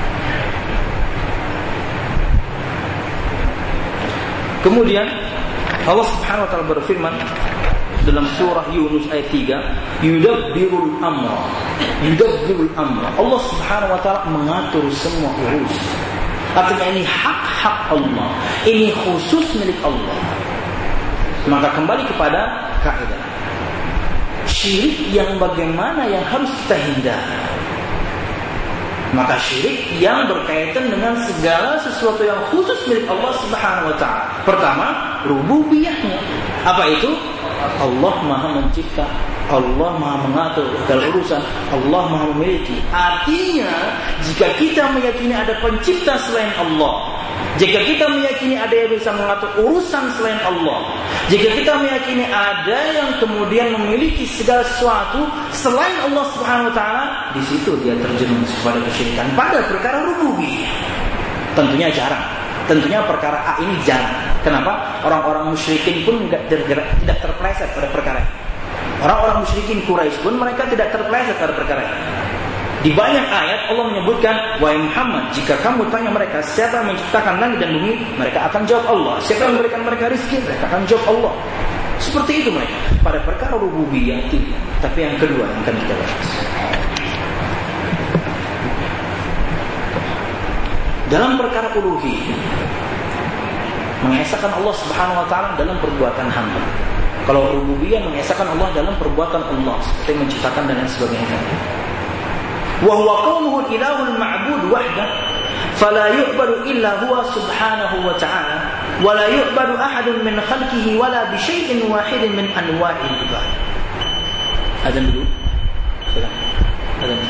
Kemudian Allah Subhanahu wa taala berfirman dalam surah Yunus ayat tiga, yudabbirul amra. Yudabbirul amra. Allah Subhanahu wa taala mengatur semua urusan. Artinya ini hak-hak Allah. Ini khusus milik Allah. Maka kembali kepada kaidah. Syirik yang bagaimana yang harus kita hindari? Maka syirik yang berkaitan dengan segala sesuatu yang khusus milik Allah Subhanahu wa taala. Pertama, rububiyahnya. Apa itu? Allah Maha Mencipta, Allah Maha mengatur segala urusan, Allah Maha memiliki. Artinya, jika kita meyakini ada pencipta selain Allah, jika kita meyakini ada yang bisa mengatur urusan selain Allah, jika kita meyakini ada yang kemudian memiliki segala sesuatu selain Allah Subhanahu wa taala, di situ dia terjerumus kepada kesyirikan pada perkara rububiyah. Tentunya jarang. Tentunya perkara A ini jarang. Kenapa? Orang-orang musyrikin pun tidak tergerak, tidak terpeleset pada perkara ini. Orang-orang musyrikin Quraisy pun mereka tidak terpeleset pada perkara ini. Di banyak ayat Allah menyebutkan, wahai Muhammad, jika kamu tanya mereka siapa yang menciptakan langit dan bumi, mereka akan jawab Allah. Siapa yang memberikan mereka rezeki, mereka akan jawab Allah. Seperti itu mereka. Pada perkara rububiyah tidak. Tapi yang kedua yang akan kita bahas, dalam perkara uluhiyah, mengesahkan Allah Subhanahu wa taala dalam perbuatan hamba. Kalau rububiyah, mengesahkan Allah dalam perbuatan Allah, seperti menciptakan dan lain sebagainya. Wa huwa qawluhu ilahul ma'bud wahdah, fala yu'badu illa huwa subhanahu wa ta'ala, wa la yu'badu ahadun min khalqihi wala bi syai'in wahidin min anwa'il ibadah. Azan dulu. Azan.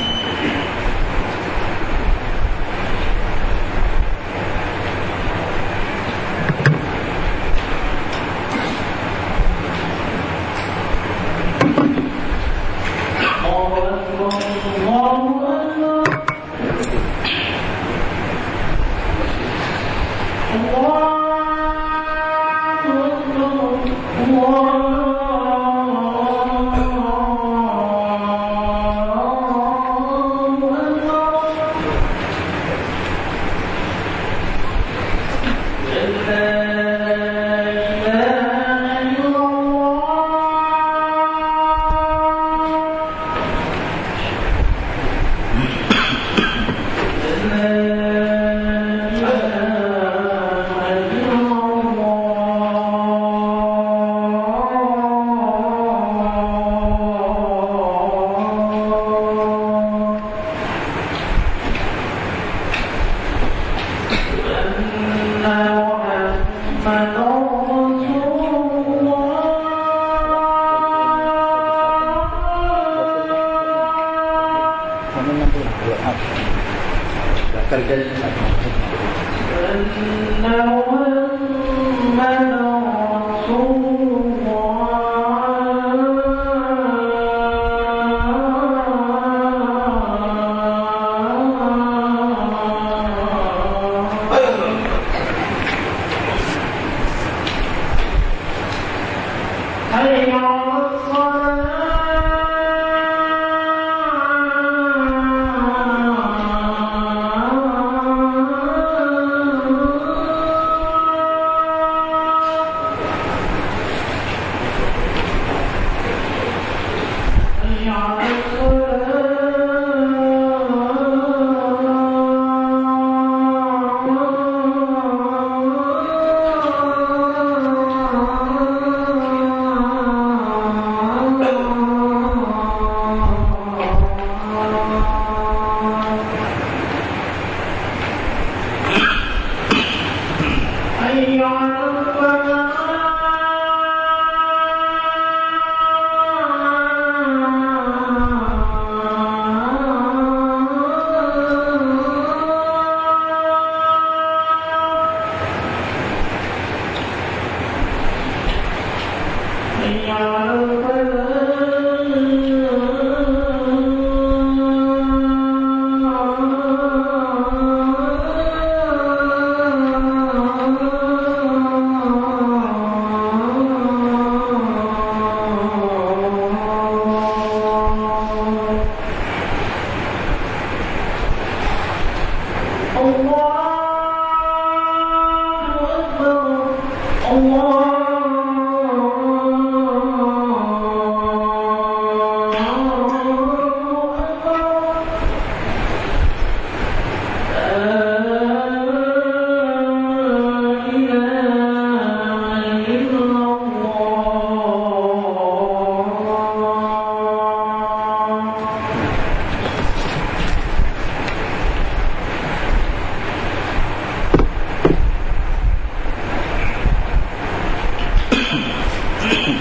Allah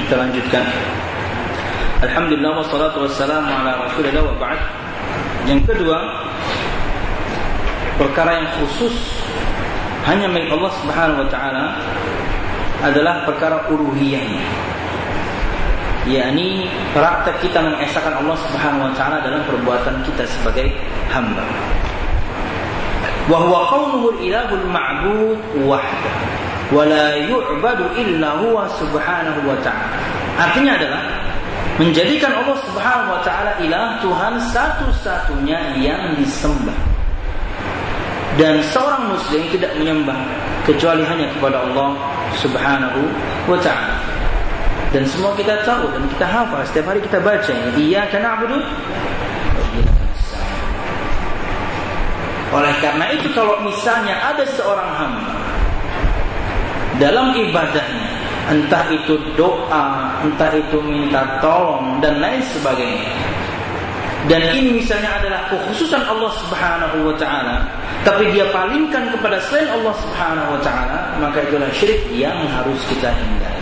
kita lanjutkan. Alhamdulillah wassalatu wassalamu ala Rasulillah wa ba'd. Yang kedua, perkara yang khusus hanya milik Allah Subhanahu wa taala adalah perkara uluhiyahnya, yakni praktek kita mengesahkan Allah Subhanahu wa taala dalam perbuatan kita sebagai hamba. Wa huwa qawluhu al-ilahul ma'bud wahda wa la yu'badu illa huwa subhanahu wa ta'ala. Artinya adalah menjadikan Allah Subhanahu wa taala ilah, Tuhan satu-satunya yang disembah. Dan seorang muslim tidak menyembah kecuali hanya kepada Allah Subhanahu wa ta'ala. Dan semua kita tahu dan kita hafal, setiap hari kita baca, iyyaka na'budu wa iyyaka nasta'in. Oleh karena itu, kalau misalnya ada seorang hamba dalam ibadahnya, entah itu doa, entah itu minta tolong dan lain sebagainya, dan ini misalnya adalah kekhususan Allah Subhanahu wa ta'ala, tapi dia palingkan kepada selain Allah Subhanahu wa ta'ala, maka itulah syirik yang harus kita hindari.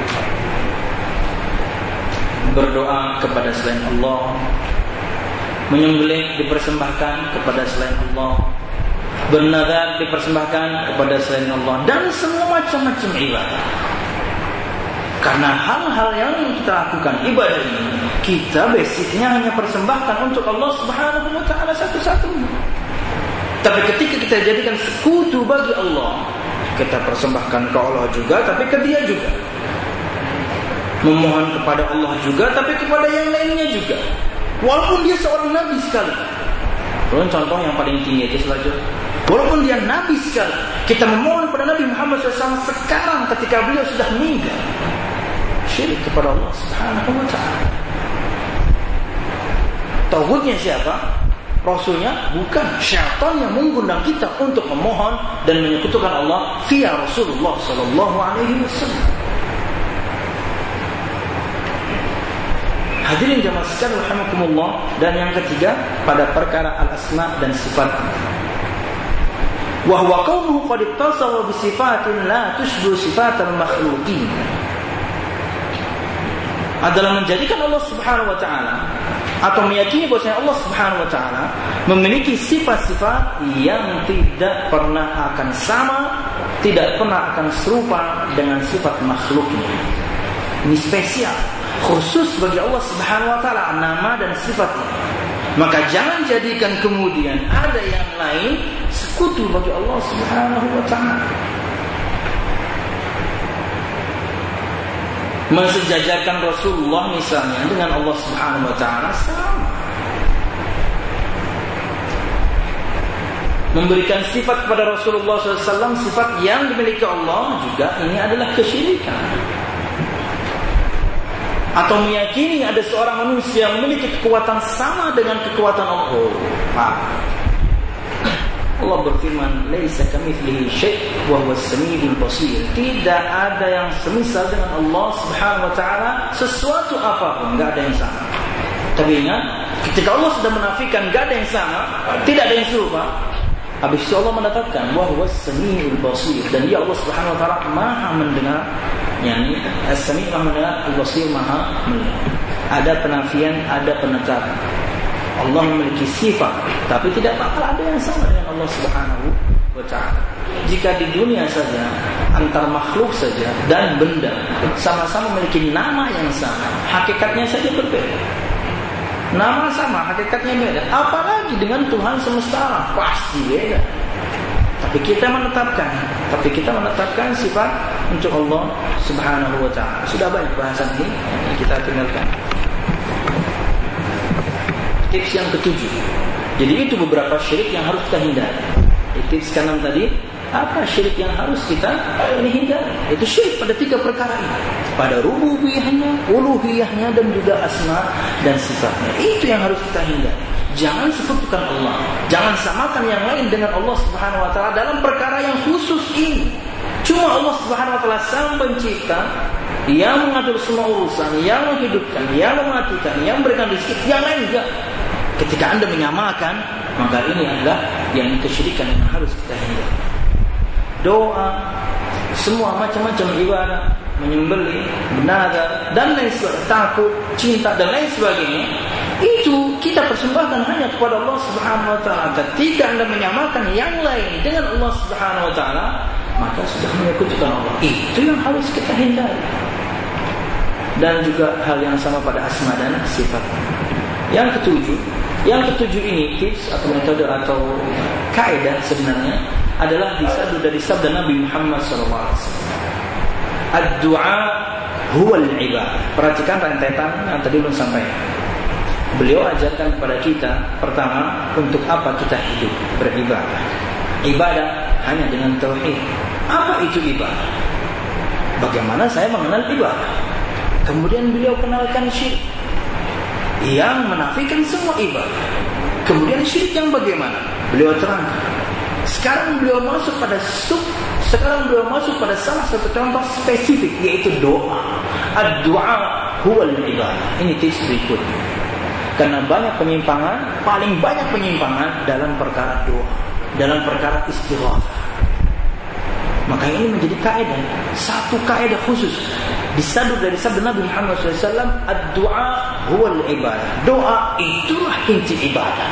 Berdoa kepada selain Allah, menyembelih dipersembahkan kepada selain Allah, bernazar dipersembahkan kepada selain Allah, dan semua macam-macam ibadah. Karena hal-hal yang kita lakukan ibadah ini, kita basicnya hanya persembahkan untuk Allah Subhanahu wa ta'ala satu-satunya. Tapi ketika kita jadikan sekutu bagi Allah, kita persembahkan ke Allah juga, tapi ke dia juga. Memohon kepada Allah juga, tapi kepada yang lainnya juga, walaupun dia seorang nabi sekali. Belum contoh yang paling tinggi aja selanjutnya. Walaupun dia nabi sekali, kita memohon kepada Nabi Muhammad shallallahu alaihi wasallam sekarang ketika beliau sudah meninggal, syirik kepada Allah Subhanahu wa ta'ala. Tauhidnya siapa? Rasulnya? Bukan. Syaitan yang mengundang kita untuk memohon dan menyekutukan Allah via Rasulullah sallallahu alaihi wasallam. Hadirin jamaah sekalian rahimakumullah. Dan yang ketiga, pada perkara al-asma dan sifat, wa huwa qawluhu qad ittasafa bi sifatin la tushbihu sifatal makhluqin, adalah menjadikan Allah Subhanahu wa ta'ala atau meyakini bahwasanya Allah Subhanahu wa ta'ala memiliki sifat-sifat yang tidak pernah akan sama, tidak pernah akan serupa dengan sifat makhluknya. Ini spesial, khusus bagi Allah Subhanahu wa ta'ala nama dan sifatnya. Maka jangan jadikan kemudian ada yang lain sekutu bagi Allah Subhanahu wa ta'ala. Mensejajarkan Rasulullah misalnya dengan Allah Subhanahu wa ta'ala sama. Memberikan sifat kepada Rasulullah shallallahu alaihi wasallam sifat yang dimiliki Allah juga, ini adalah kesyirikan. Atau meyakini ada seorang manusia yang memiliki kekuatan sama dengan kekuatan Allah. Pak, Allah berfirman, "Laisa kamitslihi syai' wa huwas samiul basir." Tidak ada yang semisal dengan Allah Subhanahu wa taala sesuatu apapun, enggak ada yang sama. Tapi ingat, ketika Allah sudah menafikan enggak ada yang sama, tidak ada yang serupa, habis itu Allah menetapkan wa huwas samiul basir, dan dia Allah Subhanahu wa taala Maha mendengar. Yani as-sami' Maha mendengar, al-basir Maha melihat. Ada penafian, ada penetapan. Allah memiliki sifat, tapi tidak bakal ada yang sama dengan Allah Subhanahu wa ta'ala. Jika di dunia saja, antar makhluk saja dan benda sama-sama memiliki nama yang sama, hakikatnya saja berbeda. Nama sama, hakikatnya beda. Apalagi dengan Tuhan semesta alam, pasti beda. Tapi kita menetapkan, tapi kita menetapkan sifat untuk Allah Subhanahu wa ta'ala. Sudah banyak bahasan ini, kita tinggalkan. Tips yang ketujuh. Jadi itu beberapa syirik yang harus kita hindari. Tips keenam tadi, apa syirik yang harus kita hindari? Itu syirik pada tiga perkara ini. Pada rububiyahnya, uluhiyahnya, dan juga asma dan sifatnya. Itu yang harus kita hindari. Jangan sekutukan Allah. Jangan samakan yang lain dengan Allah Subhanahu wa ta'ala dalam perkara yang khusus ini. Cuma Allah Subhanahu wa ta'ala sang pencipta yang mengatur semua urusan, yang menghidupkan, yang mematikan, yang memberikan rezeki, yang lain enggak. Ketika Anda menyamakan, maka ini adalah yang kesyirikan yang harus kita hindari. Doa, semua macam-macam ibadah, menyembelih, bernazar dan lain sebagainya, takut, cinta dan lain sebagainya, itu kita persembahkan hanya kepada Allah Subhanahu wa taala. Ketika Anda menyamakan yang lain dengan Allah Subhanahu wa taala, maka sudah menyekutukan Allah. Itu yang harus kita hindari. Dan juga hal yang sama pada asma dan sifat. Yang ketujuh, yang ketujuh ini tips atau metode atau kaidah sebenarnya adalah disadu dari sabda Nabi Muhammad sallallahu alaihi wasallam. Ad-du'a huwal ibadah. Perhatikan rentetan yang tadi belum sampai. Beliau ajarkan kepada kita, pertama, untuk apa kita hidup, beribadah. Ibadah hanya dengan tauhid. Apa itu ibadah? Bagaimana saya mengenal ibadah? Kemudian beliau kenalkan syirik yang menafikan semua ibadah. Kemudian syirik yang bagaimana? Beliau terangkan. Sekarang beliau masuk pada sub, sekarang beliau masuk pada salah satu contoh spesifik, yaitu doa. Ad-du'a huwal ibadah. Ini tips berikutnya. Karena banyak penyimpangan, paling banyak penyimpangan dalam perkara doa, dalam perkara istighatsah. Maka ini menjadi kaidah, satu kaidah khusus disadur dari sabda Nabi Muhammad shallallahu alaihi wasallam, ad-du'a huwal ibadah. Doa itulah inti ibadah.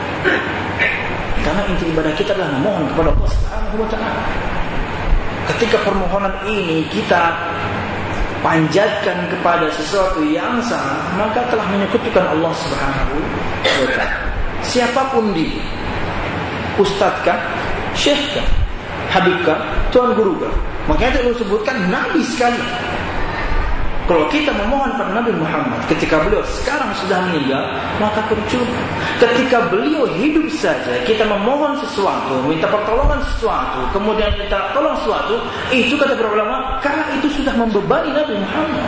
Karena inti ibadah kita adalah memohon kepada Allah Subhanahu wa taala. Ketika permohonan ini kita panjatkan kepada sesuatu yang salah, maka telah menyekutukan Allah Subhanahu wa taala. Siapapun dia, ustadzkah, syekhkah, habibkah, tuan gurukah, makanya itu disebutkan nabi sekali. Kalau kita memohon pada Nabi Muhammad ketika beliau sekarang sudah meninggal, maka percuma. Ketika beliau hidup saja, kita memohon sesuatu, minta pertolongan sesuatu, kemudian minta tolong sesuatu, itu kata para ulama, karena itu sudah membebani Nabi Muhammad.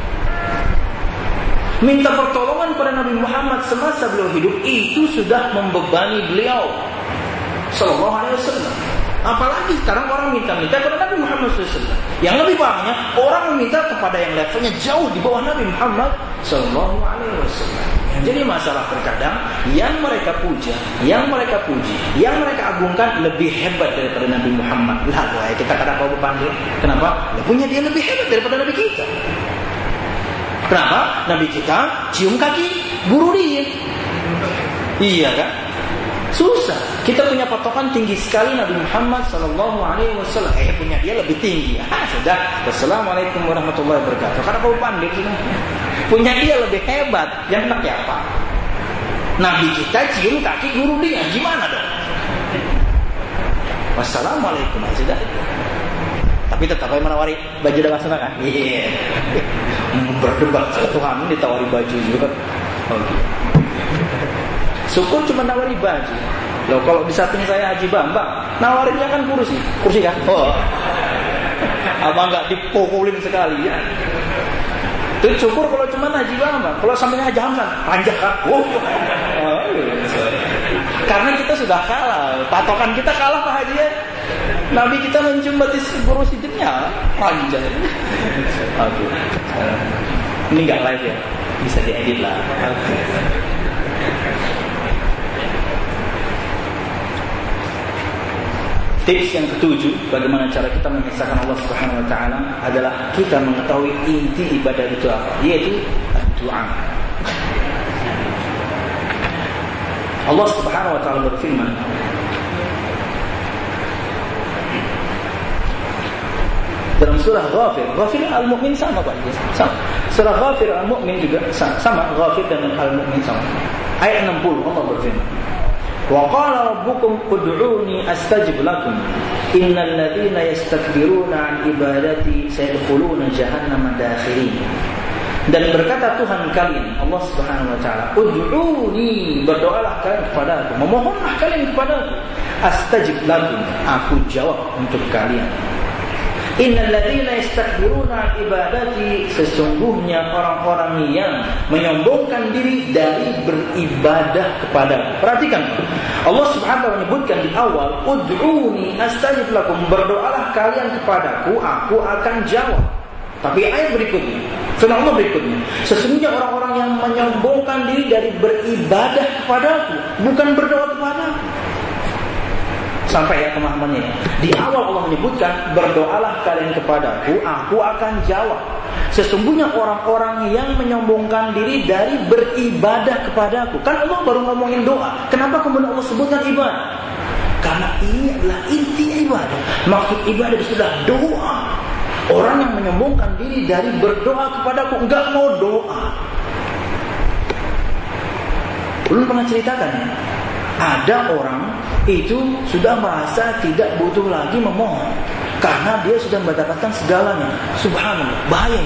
Minta pertolongan pada Nabi Muhammad semasa beliau hidup, itu sudah membebani beliau sallallahu alaihi wasallam. Apalagi sekarang orang minta-minta kepada Nabi Muhammad shallallahu alaihi wasallam. Yang lebih banyak orang meminta kepada yang levelnya jauh di bawah Nabi Muhammad shallallahu alaihi wasallam. Yang jadi masalah terkadang yang mereka puja, yang mereka puji, yang mereka agungkan lebih hebat daripada Nabi Muhammad. Lalu kita kenapa berpandai? Kenapa? Punya dia lebih hebat daripada Nabi kita. Kenapa? Nabi kita cium kaki guru dia. Iya kan? Susah. Kita punya patokan tinggi sekali Nabi Muhammad sallallahu alaihi wasallam. Eh punya dia lebih tinggi. Ah sudah. Wassalamualaikum warahmatullahi wabarakatuh. Karena kau pandai kita. Punya dia lebih hebat. Yang enak ya apa? Nabi kita cium kaki guru dia. Gimana dong? Wassalamualaikum. Sudah. Tapi tetap aja menawari baju dan masalah kan? Iya. Yeah. Berdebat Tuhan ditawari baju juga. Oh, gitu. Syukur cuma nawari baju. Loh kalau di samping saya Haji Bambang, nawarinnya kan kursi. Kursi kan? Oh. Abang enggak dipukulin sekali ya. Itu syukur kalau cuma Haji Bambang. Kalau sampingnya Haji Hamzah, panjang kan? Oh. Oh karena kita sudah kalah. Patokan kita kalah Pak Haji ya. Nabi kita mencium batis guru sidinnya panjang. Oke. Ini enggak live ya. Bisa diedit lah. Tips yang ketujuh, bagaimana cara kita mengesahkan Allah Subhanahu wa taala adalah kita mengetahui inti ibadah itu apa, yaitu doa. Allah Subhanahu wa taala berfirman, dalam surah Ghafir, Ghafir Al-Mu'min sama Pak, sama. Surah Ghafir Al-Mu'min juga sama, Ghafir dan Al-Mu'min sama. Ayat enam puluh Allah berfirman, wa qala rabbukum ud'uni astajib lakum innal ladzina yastakbiruna an ibadati sayadkhuluna jahannama dakhirin. Dan berkata Tuhan kalian Allah Subhanahu wa taala, ud'uni, berdoalah kalian kepadaku, memohonlah kalian kepadaku, astajib lakum, aku jawab untuk kalian. Innal ladzina yastakbiruna an ibadati, sesungguhnya orang-orang yang menyombongkan diri dari beribadah kepadaku. Perhatikan, Allah Subhanahu wa taala menyebutkan di awal, ud'uni astajib lakum, berdoalah kalian kepadaku, aku akan jawab. Tapi ayat berikutnya, firman Allah berikutnya, sesungguhnya orang-orang yang menyombongkan diri dari beribadah kepadaku, bukan berdoa kepadaku. Sampai ya pemahamannya. Di awal Allah menyebutkan, berdoalah kalian kepadaku, aku akan jawab. Sesungguhnya orang-orang yang menyombongkan diri dari beribadah kepadaku. Kan Allah baru ngomongin doa. Kenapa kemudian Allah sebutkan ibadah? Karena ini adalah inti ibadah. Maksud ibadah sudah doa. Orang yang menyombongkan diri dari berdoa kepadaku, enggak mau doa. Belum pernah ceritakan ya? Ada orang itu sudah merasa tidak butuh lagi memohon karena dia sudah mendapatkan segalanya. Subhanallah, bahaya.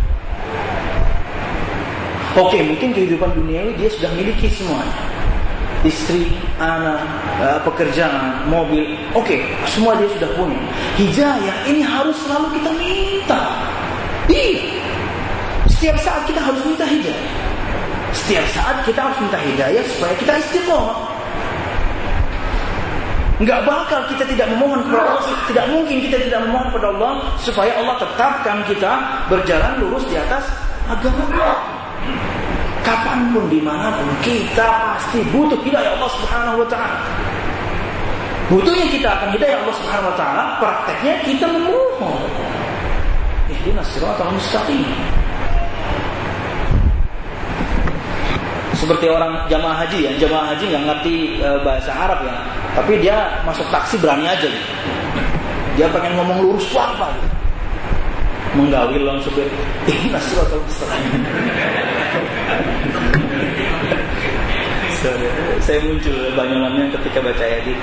Oke, mungkin kehidupan duniawi dia sudah miliki semuanya. Istri, anak, pekerjaan, mobil. Oke, semua dia sudah punya. Hidayah ini harus selalu kita minta. Iya. Setiap saat kita harus minta hidayah. Setiap saat kita harus minta hidayah supaya kita istiqomah. Enggak bakal kita tidak memohon kepada Allah, tidak mungkin kita tidak memohon kepada Allah supaya Allah tetapkan kita berjalan lurus di atas agama Allah. Kapanpun dimanapun kita pasti butuh hidayah Allah Subhanahu Wa Taala. Butuhnya kita akan hidayah Allah Subhanahu Wa Taala. Prakteknya kita memohon. Ihdinas siratal mustaqim. Seperti orang jamaah haji ya, jamaah haji nggak ngerti e, bahasa Arab ya, tapi dia masuk taksi berani aja gitu. Dia pengen ngomong lurus apa gitu. Menggawil langsung supir, ini masih atau saya muncul banyulannya ketika baca ayat ini.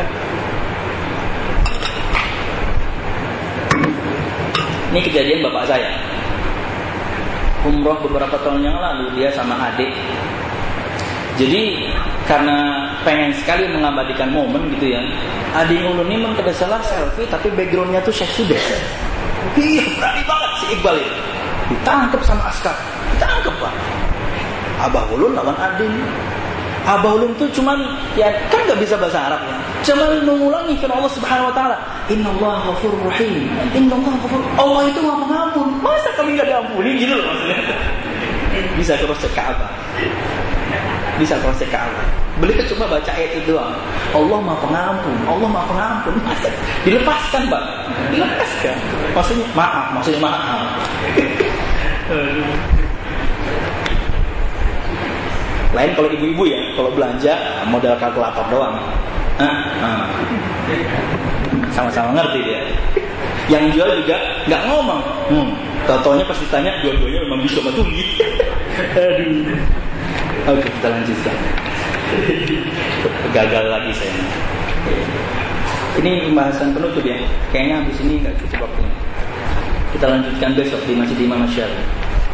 Ini kejadian bapak saya. Umroh beberapa tahun yang lalu dia sama adik. Jadi karena pengen sekali mengabadikan momen gitu ya, adik ulun ini memang salah selfie tapi backgroundnya tuh Syekh Sudes. Iya, berani banget si Iqbal itu. Ditangkap sama askar, ditangkap pak. Abah ulun lawan adik. Abah ulun tuh cuman ya kan nggak bisa bahasa Arab ya, cuman mengulangi firman Allah Subhanahu Wa Taala. Inna Allah ghafurur rahim. Inna Allah ghafur. Allah itu maha pengampun. Masa kami nggak diampuni gitu loh maksudnya? Bisa terus cek Ka'bah. Bisa terus cek Ka'bah. Beliau cuma baca ayat itu doang. Allah maha pengampun. Allah maha pengampun. Masa dilepaskan Pak? Dilepaskan. Maksudnya maaf. Maksudnya maaf. Lain kalau ibu-ibu ya, kalau belanja modal kalkulator doang. Ah, ah. Sama-sama ngerti dia. Yang jual juga nggak ngomong. Hmm. Tau-taunya pasti tanya, dua-duanya memang bisa matuli. Aduh. Oke, kita lanjutkan. Gagal lagi saya. Ini pembahasan penutup ya. Kayaknya habis ini nggak cukup waktunya. Kita lanjutkan besok di Masjid Imam Syafi'i.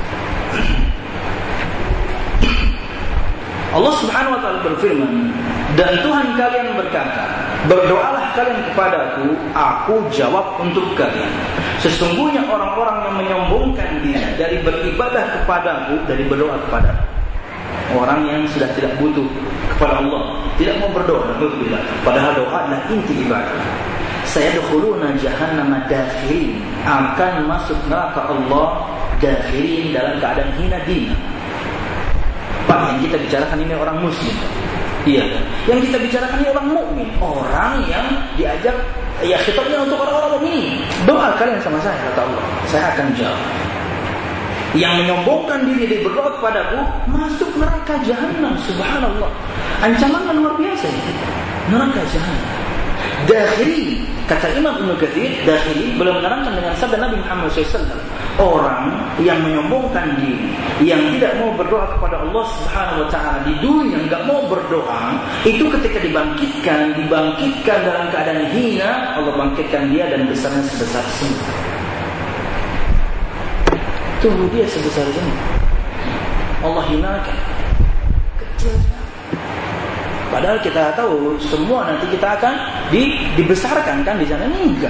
Allah Subhanahu Wa Taala berfirman, dan Tuhan kalian berkata, berdoalah kalian kepadaku, aku jawab untuk kalian. Sesungguhnya orang-orang yang menyombongkan diri dari beribadah kepadaku, dari berdoa kepada orang yang sudah tidak butuh kepada Allah, tidak mau berdoa, padahal doa adalah inti ibadah. Saya dukhuluna jahannam dakhirin, akan masuk neraka Allah dakhirin dalam keadaan hina dina. Pak, yang kita bicarakan ini orang muslim. Iya. Yang kita bicarakan ini orang mukmin, orang yang diajak ya khitabnya untuk orang-orang mukmin. Doa kalian sama saya kata Allah, saya akan jawab. Yang menyombongkan diri dan berdoa kepadaku masuk neraka jahanam. Subhanallah. Ancaman luar biasa ini. Neraka jahanam. Dakhili, kata Imam Ibnu Katsir, dakhili beliau menerangkan dengan sabda Nabi Muhammad shallallahu alaihi wasallam, orang yang menyombongkan diri, yang tidak mau berdoa kepada Allah Subhanahu Wa Taala di dunia, nggak mau berdoa, itu ketika dibangkitkan, dibangkitkan dalam keadaan hina, Allah bangkitkan dia dan besarnya sebesar semut. Tunggu dia sebesar ini, Allah hinakan, kecil. Padahal kita tahu semua nanti kita akan di, dibesarkan kan di sana, enggak.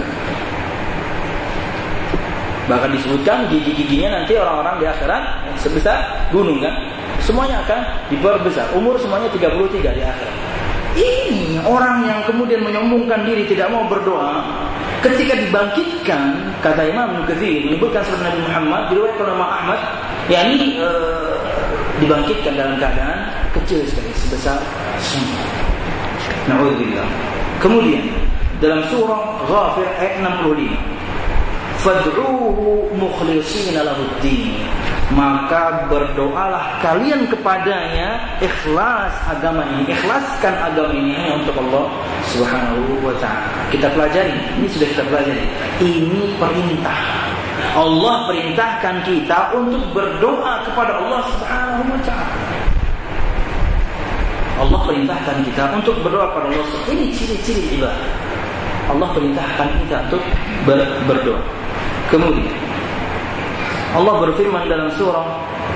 Bahkan disebutkan gigi-giginya nanti orang-orang di akhirat sebesar gunung kan. Semuanya akan diperbesar. Umur semuanya tiga puluh tiga di akhirat. Ini orang yang kemudian menyombongkan diri tidak mau berdoa, ketika dibangkitkan, kata Imam Ibnu Katsir menyebutkan sabda Nabi Muhammad diriwayatkan oleh Imam Ahmad, yakni e, dibangkitkan dalam keadaan kecil sekali sebesar semut. Na'udzubillah. Kemudian dalam surah Ghafir ayat enam puluh lima. Fad'uuhu mukhlishina lahuddin, maka berdoalah kalian kepadanya ikhlas agama ini, ikhlaskan agama ini hanya untuk Allah Subhanahu wa ta'ala. Kita pelajari, ini sudah kita pelajari. Ini perintah. Allah perintahkan kita untuk berdoa kepada Allah Subhanahu wa ta'ala. Allah perintahkan kita untuk berdoa kepada Allah. Ini ciri-ciri ibadah. Allah perintahkan kita untuk ber, berdoa. Kemudian Allah berfirman dalam surah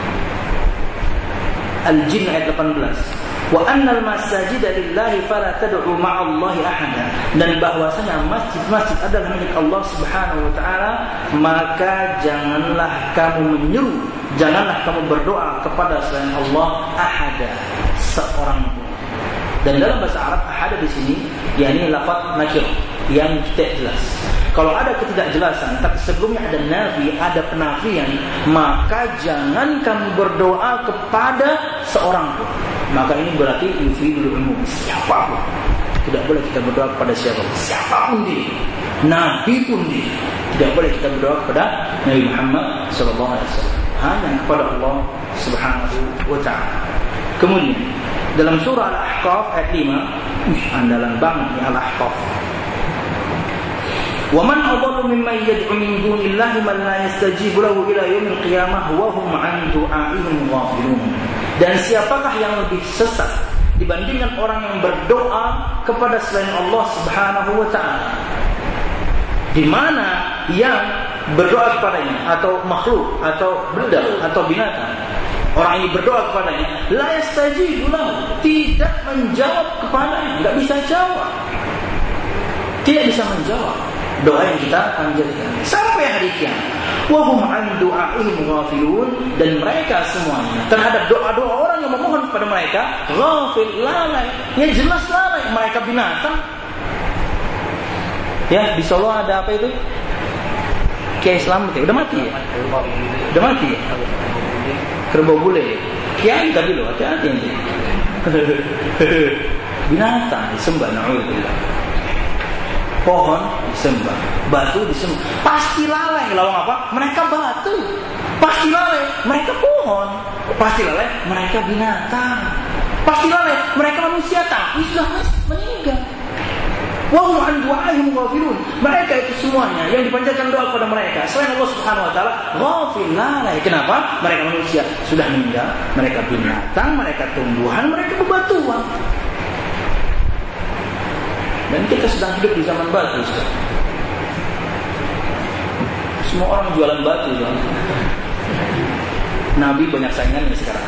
Al-Jin ayat delapan belas, wa annal masajida lillahi fala tad'u ma'allahi ahada, dan bahwasanya masjid-masjid adalah milik Allah Subhanahu wa ta'ala, maka janganlah kamu menyeru, janganlah kamu berdoa kepada selain Allah ahada, seorang pun. Dan dalam bahasa Arab ahada di sini yakni lafaz nakir yang tidak jelas. Kalau ada ketidakjelasan, tapi sebelumnya ada nafi, ada penafian, maka jangan kamu berdoa kepada seorang pun. Maka ini berarti yufidul umum, siapapun. Tidak boleh kita berdoa kepada siapapun, siapapun dia, nabi pun dia. Tidak boleh kita berdoa kepada Nabi Muhammad sallallahu alaihi wasallam, hanya kepada Allah Subhanahu wa ta'ala. Kemudian dalam surah Al-Ahqaf ayat lima, andalan banget ya Al-Ahqaf. Wa man adallu mimman yad'u min dunillahi man la yastajibu lahu ila yaumil qiyamah wa hum 'an du'a'ihim ghafilun. Dan siapakah yang lebih sesat dibandingkan orang yang berdoa kepada selain Allah Subhanahu wa ta'ala, di mana yang berdoa kepadanya atau makhluk atau benda atau binatang, orang ini berdoa kepadanya, la yastajibu lahu, tidak menjawab kepadanya, tidak bisa jawab, tidak bisa menjawab doa yang kita panjatkan sampai hari kiamat. Wa hum 'an du'a'ihim ghafilun, dan mereka semuanya terhadap doa-doa orang yang memohon kepada mereka ghafil, lalai. Ya jelas lalai, mereka binatang. Ya, di Solo ada apa itu? Kiai Slamet ya, udah mati ya? Udah mati ya? Kerbau bule. Kiai tadi loh, hati-hati nanti. Binatang disembah, na'udzubillah. Pohon disembah, batu disembah, pasti lalai. Lawang apa? Mereka batu. Pasti lalai, mereka pohon. Pasti lalai, mereka binatang. Pasti lalai, mereka manusia tapi sudah meninggal. Wa hum 'an du'a'ihim ghafilun. Mereka itu semuanya yang dipanjatkan doa kepada mereka selain Allah Subhanahu wa ta'ala ghafil, lalai. Kenapa? Mereka manusia sudah meninggal, mereka binatang, mereka tumbuhan, mereka bebatuan. Dan kita sedang hidup di zaman batu sekarang. Semua orang jualan batu kan? Nabi banyak saingannya sekarang.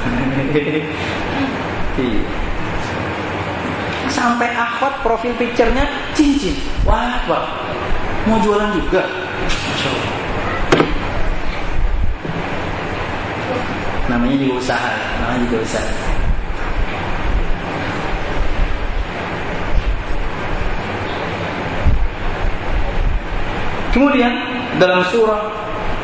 Sampai akhwat profil picture-nya cincin. Wah, Pak, mau jualan juga. Masya Allah. Namanya juga usaha, namanya juga usaha. Kemudian dalam surah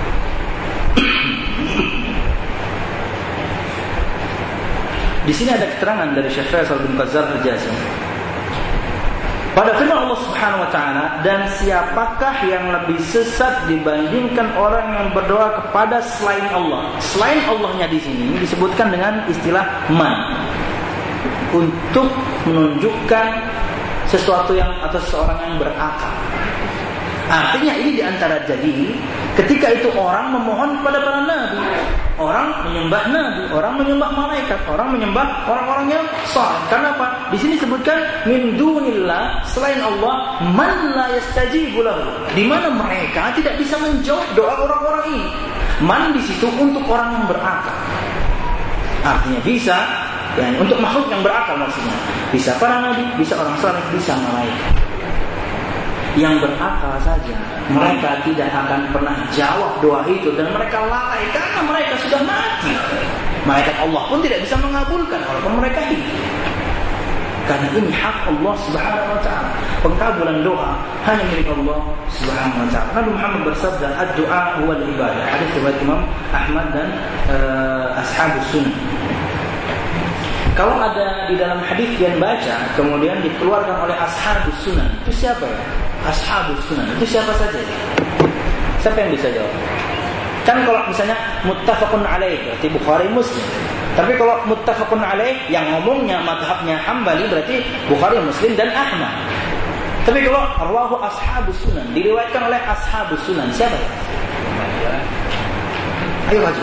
di sini ada keterangan dari Syekh Faisal bin Qazzar Al-Jazi pada firman Allah Subhanahu wa ta'ala, dan siapakah yang lebih sesat dibandingkan orang yang berdoa kepada selain Allah. Selain Allahnya di sini disebutkan dengan istilah man untuk menunjukkan sesuatu yang atau seseorang yang berakal. Artinya ini diantara jadi ketika itu orang memohon kepada para nabi, orang menyembah nabi, orang menyembah malaikat, orang menyembah orang-orang yang saleh. Karena apa? Di sini disebutkan min dunillah, selain Allah, man la yastajibu lahu, di mana mereka tidak bisa menjawab doa orang-orang ini. Man di situ untuk orang yang berakal. Artinya bisa, ya, untuk makhluk yang berakal maksudnya. Bisa para nabi, bisa orang saleh, bisa malaikat. Yang berakal saja mereka tidak akan pernah jawab doa itu, dan mereka lalai karena mereka sudah mati. Malaikat Allah pun tidak bisa mengabulkan walaupun mereka hidup. Karena ini hak Allah Subhanahu wa ta'ala. Pengkabulan doa hanya milik Allah Subhanahu wa ta'ala. Nabi Muhammad bersabda, ad-du'a huwal ibadah. Hadis riwayat Imam Ahmad dan uh, Ashabus Sunnah. Kalau ada di dalam hadis yang baca kemudian dikeluarkan oleh ashabus sunan, itu siapa ya? Ashabus sunan itu siapa saja? Siapa yang bisa jawab? Kan kalau misalnya muttafaqun alaih berarti Bukhari Muslim. Tapi kalau muttafaqun alaih yang ngomongnya mazhabnya Hambali berarti Bukhari Muslim dan Ahmad. Tapi kalau rawahu ashabus sunan diriwayatkan oleh ashabus sunan siapa? Ayo maju.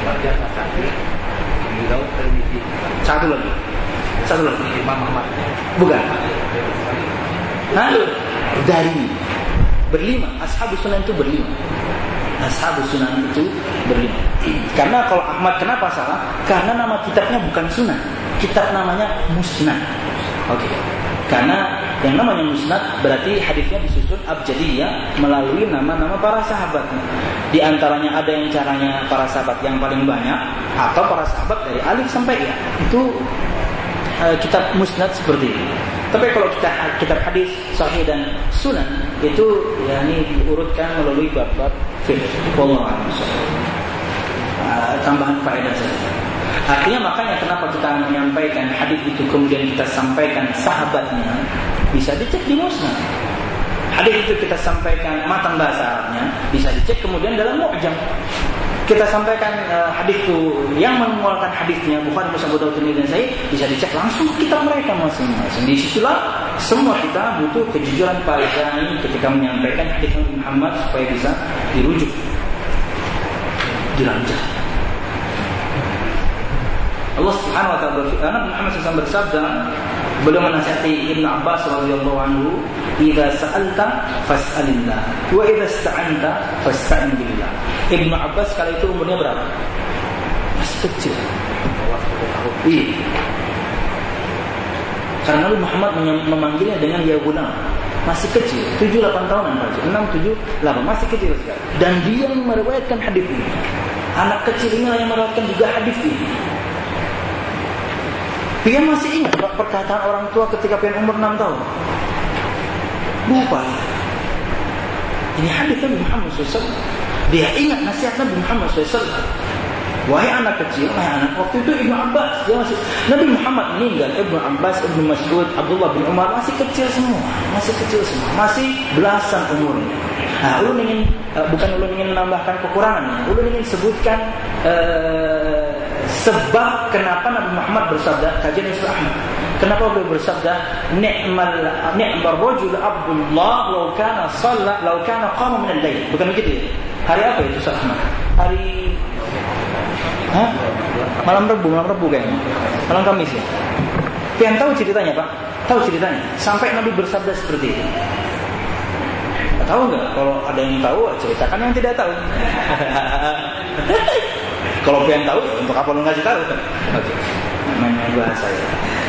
Satu lagi. Satu lagi. Imam Ahmad. Bukan. Hah? Dari berlima. Ashabus sunan itu berlima. Ashabus sunan itu berlima. Karena kalau Ahmad kenapa salah? Karena nama kitabnya bukan sunan. Kitab namanya musnad. Oke. Okay. Karena yang namanya musnad berarti hadisnya disusun abjadiyah melalui nama-nama para sahabat. Di antaranya ada yang caranya para sahabat yang paling banyak atau para sahabat dari alif sampai ya. Itu uh, kitab musnad seperti ini. Tapi kalau kita kitab hadis sahih dan sunan itu ya ini diurutkan melalui bab-bab fiqh. Wallahu a'lam. Uh, tambahan faedah saja. Artinya makanya kenapa kita menyampaikan hadis itu kemudian kita sampaikan sahabatnya bisa dicek di musnad. Hadis itu kita sampaikan matan bahasa Arabnya bisa dicek kemudian dalam mu'jam. Kita sampaikan uh, hadis itu yang mengeluarkan hadisnya Bukhari, Muslim, Abu Dawud, Tirmidzi dan Sahih bisa dicek langsung kita mereka masing-masing. Di sisilah semua kita butuh kejujuran paling ketika menyampaikan hadis Nabi Muhammad supaya bisa dirujuk, dilanjut. Allah Subhanahu wa taala berfirman, Nabi Muhammad shallallahu alaihi wasallam bersabda, beliau menasihati Ibnu Abbas radhiyallahu anhu, "Idza sa'alta fas'alillah, wa idza ista'anta fasta'in billah." Ibnu Abbas kala itu umurnya berapa? Masih kecil. Iya. Karena Nabi Muhammad memanggilnya dengan ya gulam, masih kecil, tujuh delapan tahunan saja, enam tujuh delapan, masih kecil sekali. Dan dia yang meriwayatkan hadis ini. Anak kecil ini yang meriwayatkan juga hadis ini. Dia masih ingat perkataan orang tua ketika pian umur enam tahun. Lupa. Ini hadis Nabi Muhammad shallallahu alaihi wasallam. Dia ingat nasihat Nabi Muhammad shallallahu alaihi wasallam. Wahai anak kecil, wahai anak, waktu itu Ibnu Abbas, dia masih, Nabi Muhammad meninggal, Ibnu Abbas, Ibnu Mas'ud, Abdullah bin Umar masih kecil semua, masih kecil semua, masih belasan umurnya. Nah, ulun ingin uh, bukan ulun ingin menambahkan kekurangannya, ulun ingin sebutkan uh, sebab kenapa Nabi Muhammad bersabda, kajian Isra Ahmad. Kenapa beliau bersabda, ni'mal ni'mar rajul Abdullah law kana shalla law kana qama min al-lail. Bukan begitu ya? Hari apa itu Isra Ahmad? Hari Hah? Malam Rebu, malam Rebu kayaknya. Malam Kamis ya. Pian tahu ceritanya, Pak? Tahu ceritanya? Sampai Nabi bersabda seperti itu. Tahu nggak? Kalau ada yang tahu, ceritakan yang tidak tahu. Kalau pian tahu, untuk apa lu ngasih tahu? Oke. Namanya bahasa ya.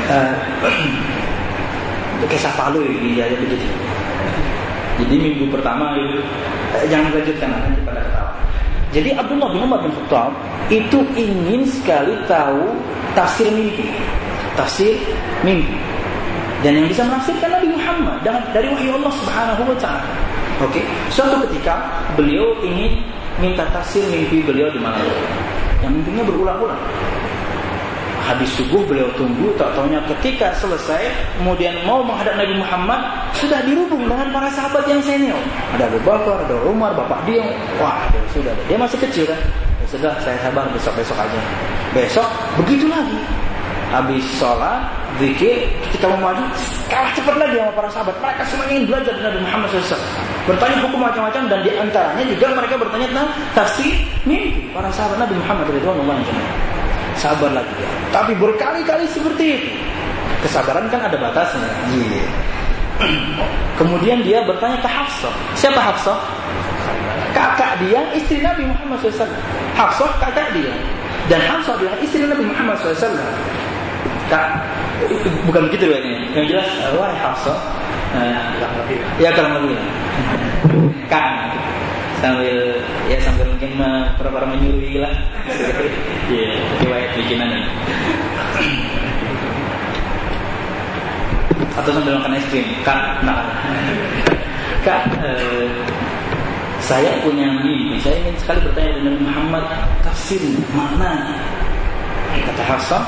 Uh, Kisah Palu ya, ya begitu. Jadi minggu pertama itu eh, jangan lanjutkan nanti pada ketawa. Jadi Abdullah bin Umar bin Khattab itu ingin sekali tahu tafsir mimpi, tafsir mimpi, dan yang bisa menafsirkan Nabi Muhammad dengan dari wahyu Allah Subhanahu wa taala. Oke, okay. Suatu ketika beliau ingin minta tafsir mimpi beliau di malam itu. Yang mimpinya berulang-ulang. Habis subuh beliau tunggu, tak taunya ketika selesai, kemudian mau menghadap Nabi Muhammad, sudah dirubung dengan para sahabat yang senior. Ada Abu Bakar, ada Umar, bapak dia. Wah, dia sudah. Dia masih kecil kan? Ya sudah, saya sabar, besok-besok aja. Besok begitu lagi. Habis sholat, zikir, ketika mau maju, kalah cepat lagi sama para sahabat. Mereka semua ingin belajar dari Nabi Muhammad shallallahu alaihi wasallam. Bertanya hukum macam-macam, dan di antaranya juga mereka bertanya tentang tafsir mimpi para sahabat Nabi Muhammad radhiyallahu anhu. Sabar lagi ya. Tapi berkali-kali seperti itu. Kesabaran kan ada batasnya. Yeah. Kemudian dia bertanya ke Hafsah. Siapa Hafsah? Kakak dia, istri Nabi Muhammad shallallahu alaihi wasallam. Hafsah kakak dia. Dan Hafsah dia istri Nabi Muhammad shallallahu alaihi wasallam. Kak, bukan begitu ya. Yang jelas, wahai Hafsah. Ya kalau lebih. Kak. Sambil ya sambil mungkin pura-pura menyuruhi lah. Ya, riwayat bikinan. Atau sambil makan es krim. Kak, nah. Kak, eh, saya punya mimpi. Saya ingin sekali bertanya dengan Muhammad tafsir maknanya. Kata Hafsah,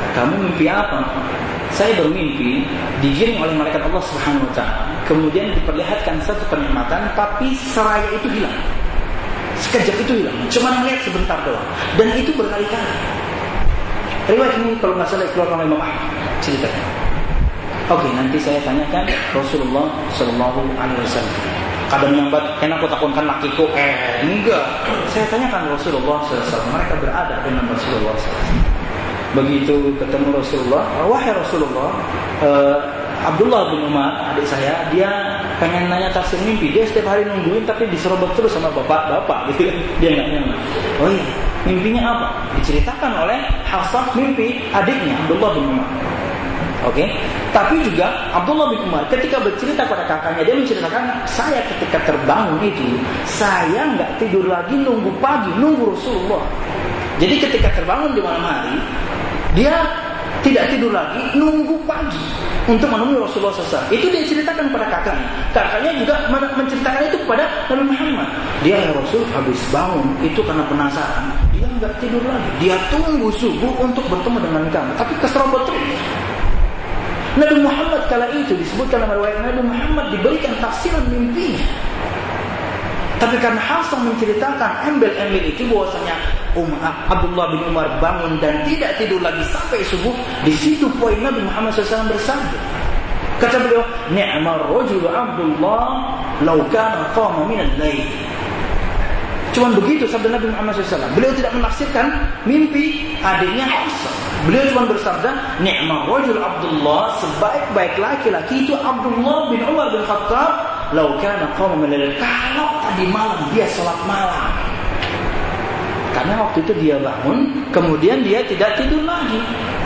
kamu mimpi apa? Saya bermimpi digiring oleh malaikat Allah Subhanahu wa taala. Kemudian diperlihatkan satu kenikmatan, tapi seraya itu hilang. Sekejap itu hilang. Cuma melihat sebentar doang. Dan itu berkali-kali. Riwayat ini kalau nggak salah keluar oleh Imam Ahmad ceritanya. Oke, nanti saya tanyakan Rasulullah Sallallahu Alaihi Wasallam. Kadang nyambat, enak aku takutkan lakiku. Eh, enggak. Saya tanyakan Rasulullah Sallallahu Alaihi Wasallam. Mereka berada dengan Rasulullah Sallallahu Alaihi Wasallam. Begitu ketemu Rasulullah, wahai Rasulullah, uh, Abdullah bin Umar, adik saya, dia pengen nanya tafsir mimpi. Dia setiap hari nungguin, tapi diserobot terus sama bapak-bapak, gitu. Dia nggak nyaman. Oh iya, mimpinya apa? Diceritakan oleh Hafsah mimpi adiknya Abdullah bin Umar. Oke, okay? Tapi juga Abdullah bin Umar ketika bercerita pada kakaknya, dia menceritakan, saya ketika terbangun itu, saya nggak tidur lagi nunggu pagi, nunggu Rasulullah. Jadi ketika terbangun di malam hari, dia tidak tidur lagi, nunggu pagi untuk menemui Rasulullah shallallahu alaihi wasallam. Itu dia ceritakan pada kakaknya. Kakaknya juga menceritakan itu kepada Nabi Muhammad. Dia, ya Rasul, habis bangun itu karena penasaran, dia nggak tidur lagi. Dia tunggu subuh untuk bertemu dengan kamu, tapi keserobot terus. Nabi Muhammad kala itu disebutkan dalam riwayat, Nabi Muhammad diberikan tafsiran mimpinya. Tapi karena Hafsah menceritakan embel-embel itu bahwasanya um, Abdullah bin Umar bangun dan tidak tidur lagi sampai subuh, di situ poin Nabi Muhammad shallallahu alaihi wasallam bersabda. Kata beliau, "Ni'mar rajul Abdullah law kana qama min al-lail." Cuman begitu sabda Nabi Muhammad shallallahu alaihi wasallam. Beliau tidak menafsirkan mimpi adiknya Hafsah. Beliau cuma bersabda, "Ni'mar rajul Abdullah," sebaik-baik laki-laki itu Abdullah bin Umar bin Khattab, "Lau kana qama min al-lail," kalau tadi malam dia salat malam. Karena waktu itu dia bangun, kemudian dia tidak tidur lagi.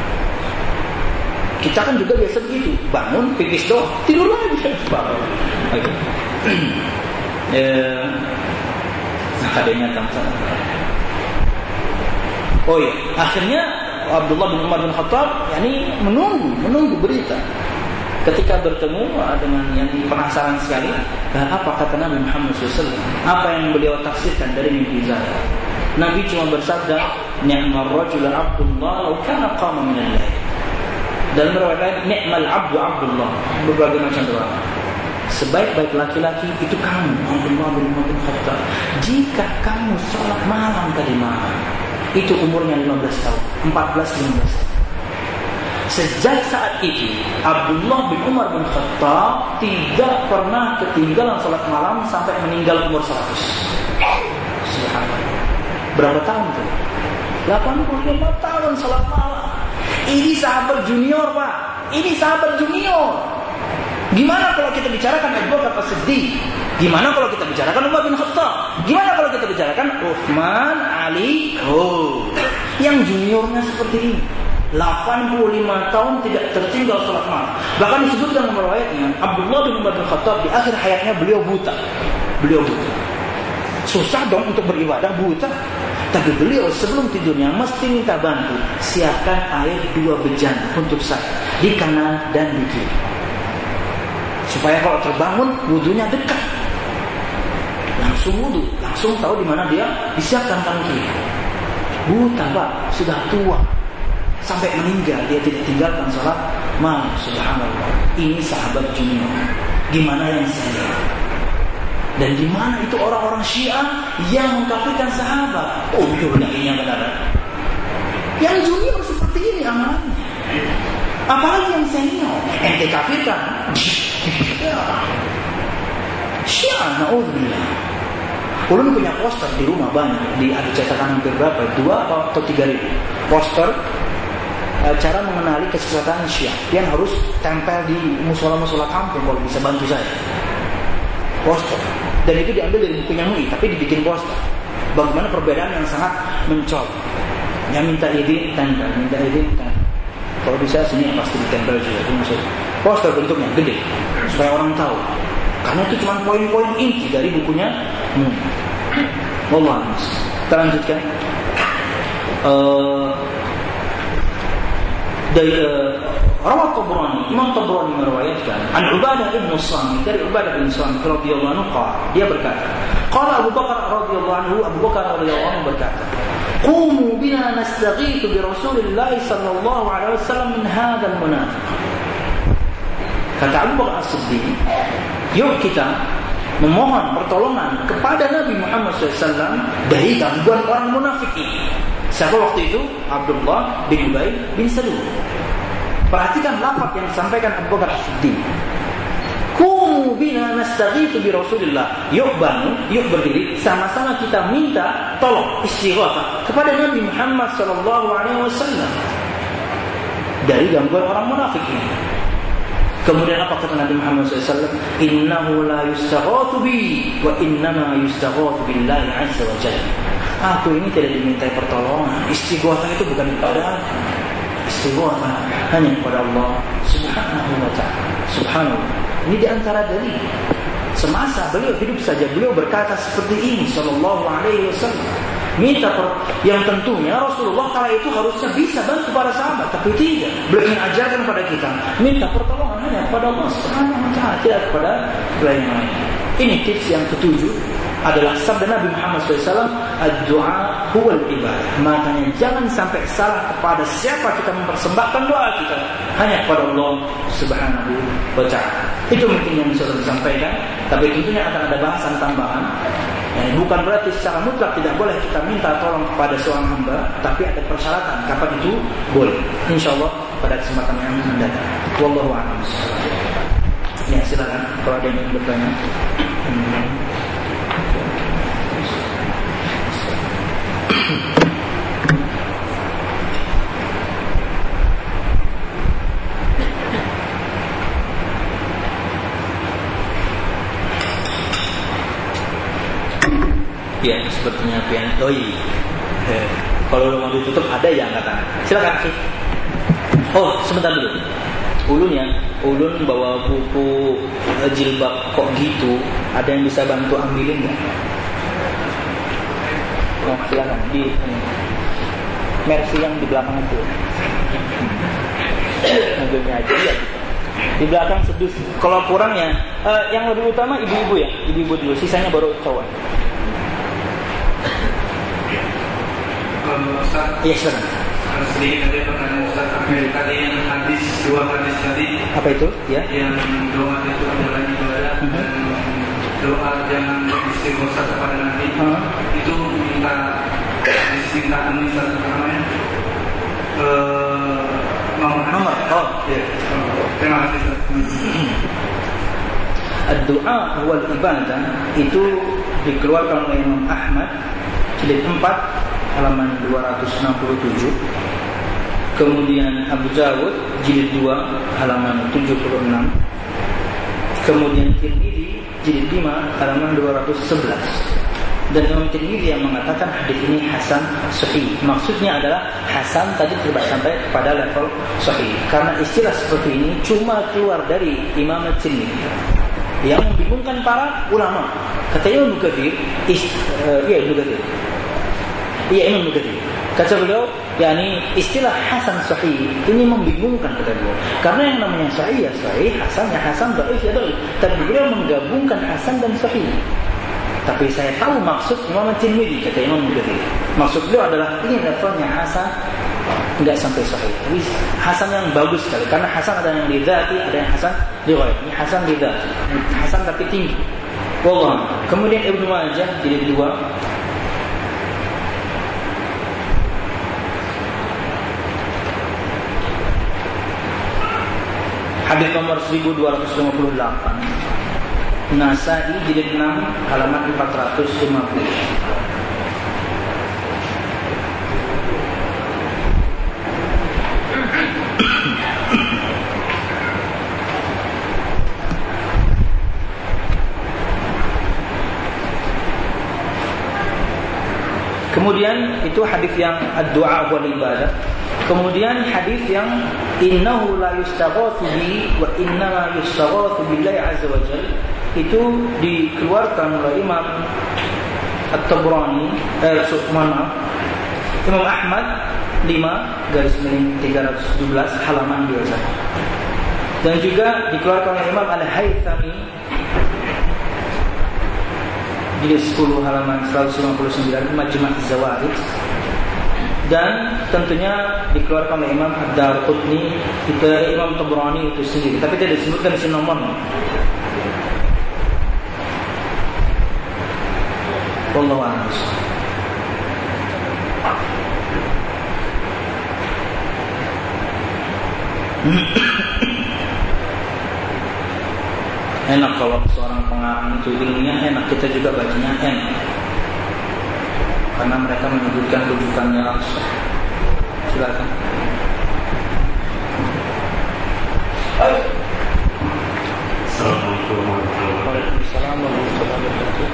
Kita kan juga biasa begitu, bangun, pipis doang, tidur lagi. Oke. Eh, adanya tamsan. Oh iya, akhirnya Abdullah bin Umar bin Khattab yakni menunggu, menunggu berita. Ketika bertemu dengan yang penasaran sekali, apa kata Nabi Muhammad shallallahu alaihi wasallam? Apa yang beliau tafsirkan dari mimpi saya? Nabi cuma bersabda, "Ni'mal rajul Abdullah law kana qama min al-lail." Dalam riwayat lain, "Ni'mal abdu Abdullah." Berbagai macam doa. Sebaik-baik laki-laki itu kamu, Abdullah bin Umar bin Khattab. Jika kamu sholat malam tadi malam, itu umurnya lima belas tahun, empat belas lima belas tahun. Sejak saat itu Abdullah bin Umar bin Khattab tidak pernah ketinggalan salat malam sampai meninggal umur seratus. Subhanallah. Berapa tahun itu? delapan puluh lima tahun salat malam. Ini sahabat junior, Pak. Ini sahabat junior. Gimana kalau kita bicarakan Abu Bakar As-Siddiq? Gimana kalau kita bicarakan Umar bin Khattab? Gimana kalau kita bicarakan Utsman, Ali? Oh, yang juniornya seperti ini. delapan puluh lima tahun tidak tertinggal salat malam. Bahkan disebutkan dalam riwayatnya, Abdullah bin Umar bin Khattab di akhir hayatnya beliau buta. Beliau buta. Susah dong untuk beribadah, buta. Tapi beliau sebelum tidurnya mesti minta bantu, siapkan air dua bejana untuk saya di kanan dan di kiri. Supaya kalau terbangun wudunya dekat. Langsung wudu, langsung tahu di mana dia disiapkan kanan kiri. Buta, Pak, sudah tua. Sampai meninggal dia tidak tinggalkan salat malam. Subhanallah. Ini sahabat junior. Gimana yang saya? Dan di mana itu orang-orang Syiah yang mengkafirkan sahabat? Oh, benar ini yang benar. Yang junior seperti ini amalannya. Apalagi yang senior, ente kafirkan. Syiah, naudzubillah. Ulun punya poster di rumah banyak. Di ada cetakan hampir berapa? Dua atau tiga ribu poster. Cara mengenali kesesatan Syiah yang harus tempel di musola-musola kampung kalau bisa bantu saya. Poster. Dan itu diambil dari bukunya M U I, tapi dibikin poster. Bagaimana perbedaan yang sangat mencolok. Yang minta izin tempel, minta izin tempel. Kalau bisa sini pasti ditempel juga. Itu poster bentuknya gede supaya orang tahu. Karena itu cuma poin-poin inti dari bukunya M U I. Wallah. Kita lanjutkan. Uh, dari uh, Rawat Tabrani, Imam Tabrani meriwayatkan an Ubadah bin Samit, dari Ubadah bin Samit radhiyallahu anhu, dia berkata, qala Abu Bakar radhiyallahu anhu, Abu Bakar radhiyallahu anhu berkata, qumu bina nastaghithu bi Rasulillah sallallahu alaihi wasallam min hadzal munafiq. Kata Abu Bakar As-Siddiq, yuk kita memohon pertolongan kepada Nabi Muhammad shallallahu alaihi wasallam dari gangguan orang munafik ini. Siapa waktu itu? Abdullah bin Ubay bin Salul. Perhatikan lafaz yang disampaikan Abu Bakar As-Siddiq. Qumu bina nastaghithu bi Rasulillah. Yuk bangun, yuk berdiri, sama-sama kita minta tolong istighatsah kepada Nabi Muhammad sallallahu alaihi wasallam dari gangguan orang munafik ini. Kemudian apa kata Nabi Muhammad shallallahu alaihi wasallam? Innahu la yustaghathu bi wa innama yustaghathu billahi azza wa jalla. Aku ini tidak dimintai pertolongan. Istighatsah itu bukan kepada aku. Istighatsah hanya kepada Allah Subhanahu wa ta'ala. Subhanallah. Ini di antara dari semasa beliau hidup saja beliau berkata seperti ini sallallahu alaihi wasallam. Minta per, yang tentunya Rasulullah kala itu harusnya bisa bantu para sahabat, tapi tidak. Beliau ingin ajarkan kepada kita minta pertolongan hanya kepada Allah Subhanahu wa ta'ala, tidak kepada yang lain. Ini tips yang ketujuh adalah sabda Nabi Muhammad shallallahu alaihi wasallam, ad-du'a huwal ibadah. Makanya jangan sampai salah kepada siapa kita mempersembahkan doa kita, hanya kepada Allah Subhanahu wa ta'ala. Itu mungkin yang bisa disampaikan, tapi tentunya akan ada bahasan tambahan. Ya, bukan berarti secara mutlak tidak boleh kita minta tolong kepada seorang hamba, tapi ada persyaratan kapan itu boleh. Insyaallah pada kesempatan yang mendatang. Wallahu a'lam. Ya, silakan kalau ada yang ingin bertanya. Hmm. Ya, sepertinya pian. Oh iya. Eh, kalau udah mau ditutup ada yang kata. Silakan sih. Oh, sebentar dulu. Ulun ya, ulun bawa buku uh, jilbab kok gitu. Ada yang bisa bantu ambilin nggak? Oh, silakan di ini. Mercy yang di belakang itu. Ambilnya aja ya. Di belakang sedus. Kalau kurang ya, uh, yang lebih utama ibu-ibu ya, ibu-ibu dulu. Sisanya baru cowok. Ustaz, iya silakan. Sedikit ada pertanyaan Ustaz. Tadi yang hadis dua hadis tadi. Apa itu? Ya. Yang doa itu adalah ibadah uh-huh. dan doa jangan beristighosah kepada Nabi. Uh-huh. Itu minta minta Ustaz namanya. Eh, nomor. Nomor. Oh, ya. Terima kasih Ustaz. Ad-du'a wal ibadah itu dikeluarkan oleh Imam Ahmad jilid empat halaman dua ratus enam puluh tujuh. Kemudian Abu Dawud jilid dua halaman tujuh puluh enam. Kemudian Tirmidzi jilid lima halaman dua ratus sebelas. Dan Imam Tirmidzi yang mengatakan hadis ini hasan sahih. Maksudnya adalah hasan tadi tidak sampai pada level sahih. Karena istilah seperti ini cuma keluar dari Imam Tirmidzi yang membingungkan para ulama. Kata Imam Nukathir, uh, iya Ibnu Katsir. Iya Imam Nukathir. Kata beliau, yakni istilah hasan sahih ini membingungkan kata beliau. Karena yang namanya sahih ya sahih, hasan ya hasan, dhaif ya dhaif. Tapi beliau menggabungkan hasan dan sahih. Tapi saya tahu maksud Imam Tirmidzi, kata Imam Nukathir. Maksud beliau adalah ini levelnya hasan, enggak sampai sahih. Tapi hasan yang bagus sekali. Karena hasan ada yang lidzati, ada yang hasan riwayat. Ini hasan lidzati. Hasan tapi tinggi. Wallah. Kemudian Ibnu Majah jilid dua hadis nomor seribu dua ratus lima puluh delapan. Nasa'i jilid enam halaman empat ratus lima puluh. Kemudian itu hadis yang ad-du'a wal ibadah. Kemudian hadis yang innahu la yustaghatsu bi wa innama yustaghatsu billahi azza wa jalla, itu dikeluarkan oleh Imam At-Tabrani eh maaf Imam Ahmad lima garis miring tiga ratus tujuh belas halaman dua puluh satu. Dan juga dikeluarkan oleh Imam Al-Haythami di sepuluh halaman seratus lima puluh sembilan Majma' Az-Zawaid. dan tentunya dikeluarkan oleh Imam Ad-Darqutni, dari Imam Tabrani itu sendiri, tapi tidak disebutkan di sini nomornya. Wallahu a'lam. Enak kalau seorang pengarang itu ilmunya enak, kita juga bacanya enak, karena mereka menyebutkan rujukannya langsung. Silakan. Assalamualaikum warahmatullahi wabarakatuh.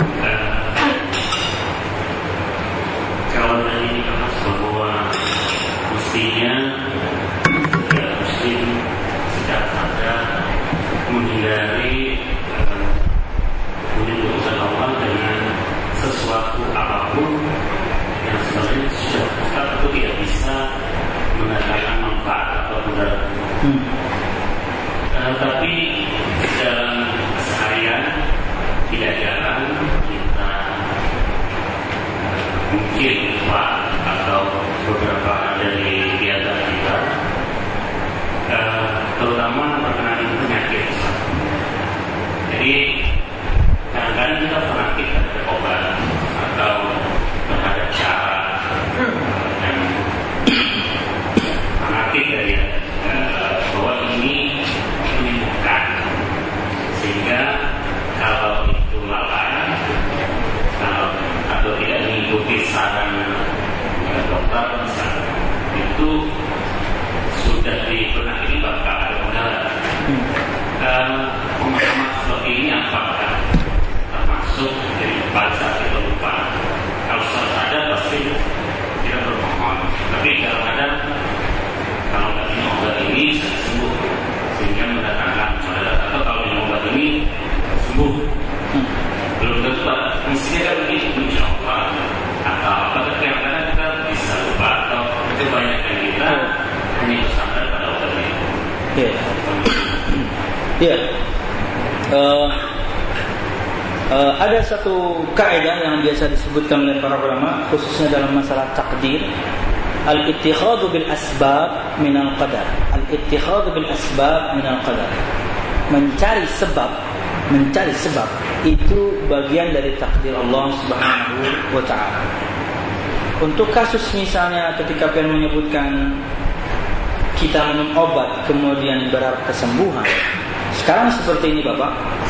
Kalau tadi dibahas bahwa mestinya ya muslim secara sadar menghindari menyebutkan Allah dengan sesuatu apapun yang sebenarnya sudah tetap itu tidak bisa mengatakan manfaat atau mudarat. Hmm. Uh, tapi dalam keseharian tidak jarang kita mungkin lupa atau beberapa dari biasa kita uh, terutama berkenaan dengan penyakit. Jadi kadang-kadang kita fanatik terhadap obat atau terhadap cara yang fanatik dari uh, bahwa ini menyembuhkan, sehingga kalau itu lalai kalau atau tidak mengikuti saran uh, dokter misalnya, itu sudah dibenak ini bakal ada mudarat. Pemahaman uh, seperti ini apakah termasuk dari baca atau lupa? Kalau sudah ada pasti tidak berbohong. Tapi kadang-kadang kalau nggak minum obat ini saya sembuh, sehingga mendatangkan mudarat, atau kalau minum obat ini sembuh, belum tentu mestinya kan begitu, insya Allah. Atau apakah kadang-kadang kita bisa lupa, atau kebanyakan kita hanya bersandar pada obat ini? Ya, ya. Uh, uh, ada satu kaidah yang biasa disebutkan oleh para ulama, khususnya dalam masalah takdir. Al-ittikhadhu bil asbab minal qadar. Al-ittikhadhu bil asbab minal qadar. Mencari sebab, mencari sebab itu bagian dari takdir Allah Subhanahu wa taala. Untuk kasus misalnya ketika pengen menyebutkan kita minum obat kemudian berharap kesembuhan. Sekarang seperti ini Bapak.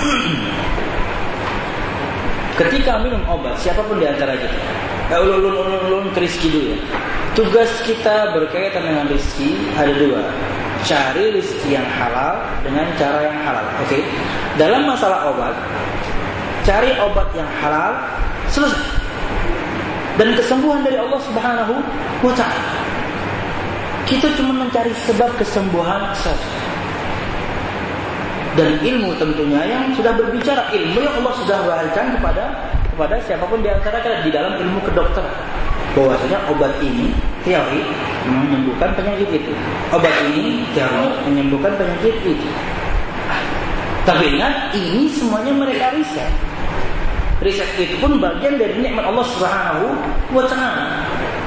Ketika minum obat, siapapun di antara kita, eh, ulun ulun ulun rizki dulu ya. Tugas kita berkaitan dengan rizki ada dua. Cari rizki yang halal dengan cara yang halal. Oke. Okay? Dalam masalah obat, cari obat yang halal, selesai. Dan kesembuhan dari Allah Subhanahu wa taala. Kita cuma mencari sebab kesembuhan saja. Dan ilmu tentunya yang sudah berbicara, ilmu yang Allah sudah wahyukan kepada kepada siapapun di antara kita di dalam ilmu kedokteran, bahwasanya obat ini teori menyembuhkan penyakit itu, obat ini teori menyembuhkan penyakit itu. Tapi ingat, ini semuanya mereka riset. Riset itu pun bagian dari nikmat Allah Subhanahu wa taala.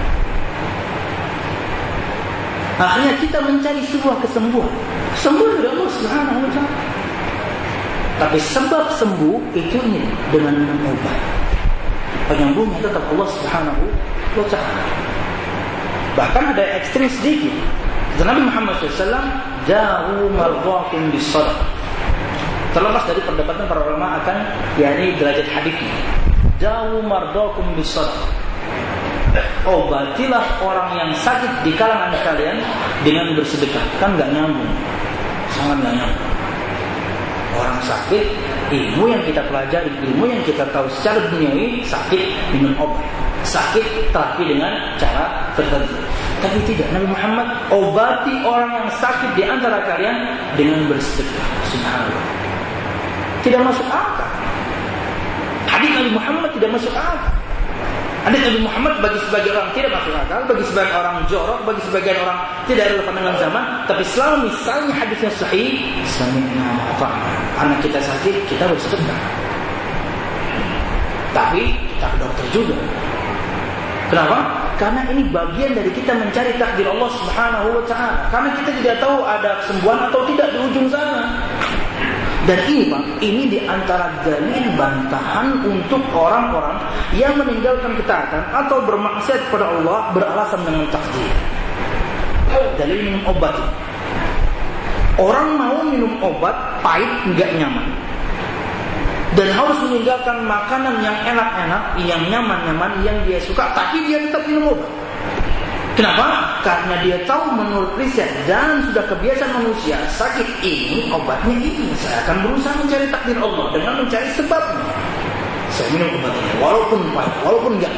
Akhirnya kita mencari sebuah kesembuhan, kesembuhan dari Allah Subhanahu wa taala. Tapi sebab sembuh itu ini dengan minum obat. Penyembuhnya tetap Allah Subhanahu wa taala. Bahkan ada ekstrim sedikit. Nabi Muhammad shallallahu alaihi wasallam ja'u mardakum bis-sadaqah. Terlepas dari perdebatan para ulama akan yakni derajat hadisnya. Ja'u mardakum bis-sadaqah. Obatilah orang yang sakit di kalangan kalian dengan bersedekah. Kan enggak nyambung. Sangat enggak nyambung. Orang sakit, ilmu yang kita pelajari, ilmu yang kita tahu secara duniawi, sakit minum obat, sakit terapi dengan cara tertentu. Tapi tidak, Nabi Muhammad obati orang yang sakit di antara kalian dengan bersedekah. Subhanallah. Tidak masuk akal. Hadis Nabi Muhammad tidak masuk akal. Hadis Nabi Muhammad bagi sebagian orang tidak masuk akal, bagi sebagian orang jorok, bagi sebagian orang tidak relevan dengan zaman. Tapi selama misalnya hadisnya sahih, sami'na wa ata'na. Anak kita sakit, kita bersedekah. Tapi kita ke dokter juga. Kenapa? Karena ini bagian dari kita mencari takdir Allah Subhanahu wa taala. Karena kita tidak tahu ada kesembuhan atau tidak di ujung sana. Dan ini Pak, ini di antara dalil bantahan untuk orang-orang yang meninggalkan ketaatan atau bermaksiat kepada Allah beralasan dengan takdir. Dalil minum obat. Orang mau minum obat pahit enggak nyaman. Dan harus meninggalkan makanan yang enak-enak, yang nyaman-nyaman, yang dia suka, tapi dia tetap minum obat. Kenapa? Karena dia tahu menurut riset dan sudah kebiasaan manusia, sakit ini obatnya ini. Saya akan berusaha mencari takdir Allah dengan mencari sebabnya. Saya minum obat ini, walaupun pahit, walaupun enggak.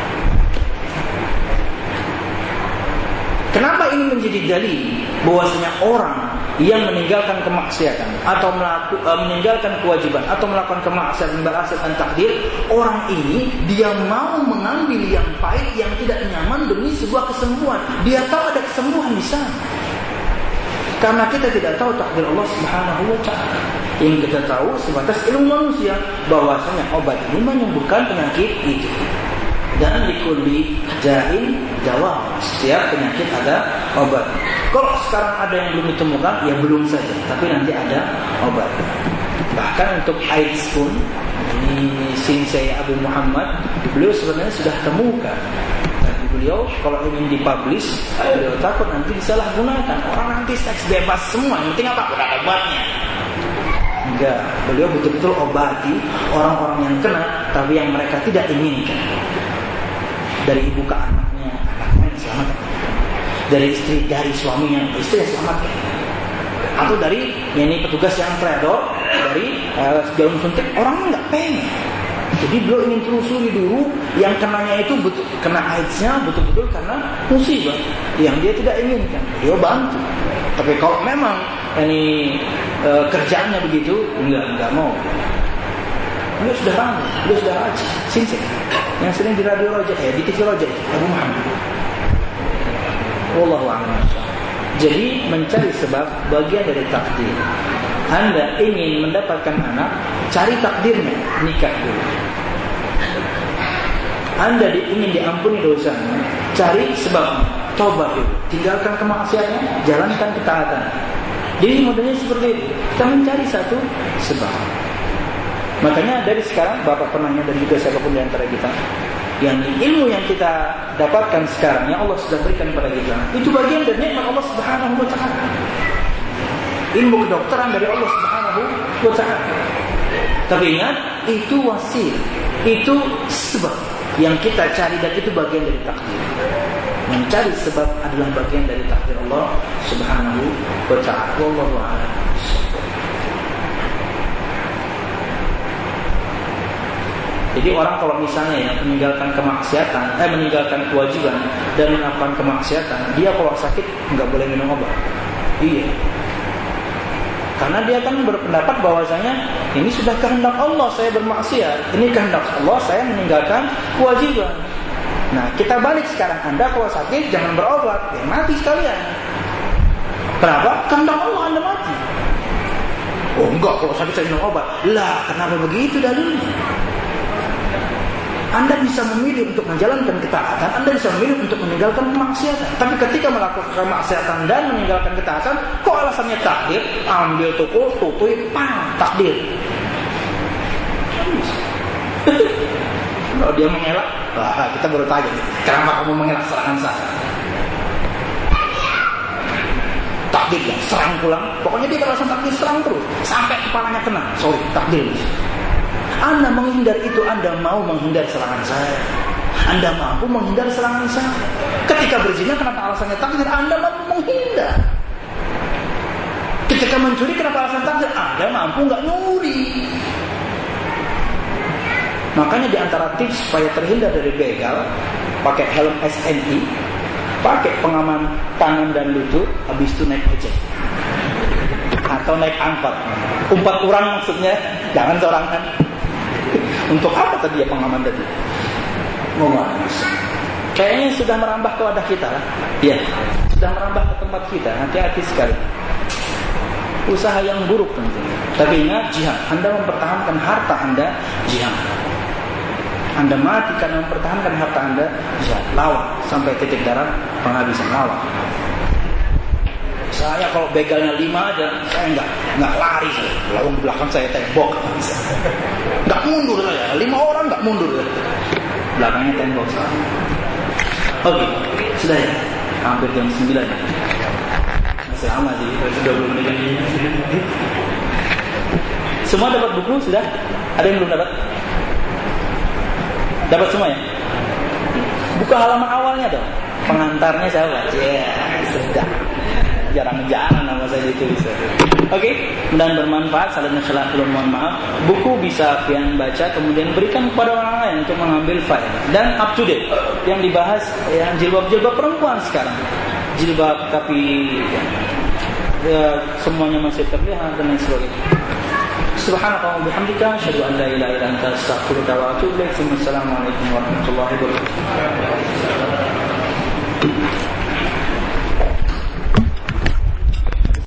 Kenapa ini menjadi dalil bahwasanya orang yang meninggalkan kemaksiatan atau melaku, uh, meninggalkan kewajiban atau melakukan kemaksiatan berdasarkan takdir, orang ini dia mau mengambil yang pahit yang tidak nyaman demi sebuah kesembuhan. Dia tahu ada kesembuhan di sana. Karena kita tidak tahu takdir Allah Subhanahu wa taala. Yang kita tahu sebatas ilmu manusia bahwasanya obat ini menyembuhkan penyakit itu. Dan likulli da'in dawa. Setiap penyakit ada obat. Kalau sekarang ada yang belum ditemukan, ya belum saja. Tapi nanti ada obat. Bahkan untuk AIDS pun, ini Sensei Abu Muhammad, beliau sebenarnya sudah temukan. Dan beliau kalau ingin dipublish, beliau takut nanti disalahgunakan. Orang nanti seks bebas semua. Yang penting apa? Udah obatnya. Enggak. Beliau betul-betul obati orang-orang yang kena, tapi yang mereka tidak inginkan. Dari ibu ke anaknya, anaknya diselamatkan. Dari istri, dari suaminya, istri yang selamatkan. Atau dari ini petugas yang trader, dari uh, jarum suntik, orangnya nggak pengen. Jadi beliau ingin telusuri dulu yang kenanya itu betul, kena AIDS-nya betul-betul karena musibah yang dia tidak inginkan. Beliau bantu. Tapi kalau memang ini uh, kerjaannya begitu, enggak, enggak mau. Beliau sudah ramai, beliau sudah rajin, sincere. Yang sering di radio Roja, eh di T V Roja, Abu Muhammad. Wallahu a'lam. Jadi mencari sebab bagian dari takdir. Anda ingin mendapatkan anak, cari takdirnya, nikah dulu. Anda ingin diampuni dosanya, cari sebabnya, tobat dulu. Tinggalkan kemaksiatannya, jalankan ketaatan. Jadi modelnya seperti itu. Kita mencari satu sebab. Makanya dari sekarang Bapak penanya dan juga siapapun di antara kita, yang ilmu yang kita dapatkan sekarang yang Allah sudah berikan kepada kita, itu bagian dari nikmat Allah Subhanahu wa taala. Ilmu kedokteran dari Allah Subhanahu wa taala. Tapi ingat, itu wasil, itu sebab yang kita cari dan itu bagian dari takdir. Mencari sebab adalah bagian dari takdir Allah Subhanahu wa taala. Wallahu a'lam. Jadi orang kalau misalnya ya meninggalkan kemaksiatan, eh meninggalkan kewajiban dan melakukan kemaksiatan, dia kalau sakit nggak boleh minum obat. Iya. Karena dia kan berpendapat bahwasanya ini sudah kehendak Allah saya bermaksiat, ini kehendak Allah saya meninggalkan kewajiban. Nah kita balik sekarang, Anda kalau sakit jangan berobat, ya mati sekalian. Kenapa? Kehendak Allah Anda mati. Oh enggak, kalau sakit saya minum obat. Lah kenapa begitu dalilnya? Anda bisa memilih untuk menjalankan ketaatan, Anda bisa memilih untuk meninggalkan kemaksiatan. Tapi ketika melakukan kemaksiatan dan meninggalkan ketaatan, kok alasannya takdir? Ambil tukul, tutui, pang, takdir. Kalau dia mengelak, wah, kita baru tanya, kenapa kamu mengelak serangan saya? Takdir ya, serang pulang. Pokoknya dia beralasan takdir serang terus sampai kepalanya kena. Sorry, takdir. Anda menghindar itu, Anda mau menghindar serangan saya. Anda mampu menghindar serangan saya. Ketika berzina, kenapa alasannya takdir? Anda mampu menghindar. Ketika mencuri, kenapa alasan takdir? Anda mampu nggak nyuri. Makanya di antara tips supaya terhindar dari begal, pakai helm S N I, pakai pengaman tangan dan lutut, habis itu naik ojek atau naik angkot. Empat orang maksudnya, jangan sorangan. Untuk apa tadi ya pengaman tadi? Oh, kayaknya sudah merambah ke wadah kita lah. Ya, sudah merambah ke tempat kita. Hati-hati sekali. Usaha yang buruk tentunya. Tapi ingat, jihad. Anda mempertahankan harta Anda, jihad. Anda mati karena mempertahankan harta Anda, jihad, lawan sampai titik darah penghabisan, lawan. Saya kalau begalnya lima aja, saya nggak nggak lari, lawan di belakang saya tembok, nggak mundur saya, lima orang nggak mundur, belakangnya tembok saya. Oke, sudah ya, hampir jam sembilan. Masih lama sih, sudah belum menit. Semua dapat buku sudah? Ada yang belum dapat? Dapat semua ya? Buka halaman awalnya dong. Pengantarnya saya baca. Ya, sedap. Jarang-jarang nama saya ditulis. Oke, okay? Mudah-mudahan bermanfaat. Salahnya salah belum mohon maaf. Buku bisa kalian baca, kemudian berikan kepada orang lain untuk mengambil faedah. Dan up to date yang dibahas yang jilbab-jilbab perempuan sekarang. Jilbab tapi ya, semuanya masih terlihat dan lain sebagainya. Subhanallah wa bihamdika asyhadu an la ilaha illa anta astaghfiruka wa atubu ilaik. Assalamualaikum warahmatullahi wabarakatuh.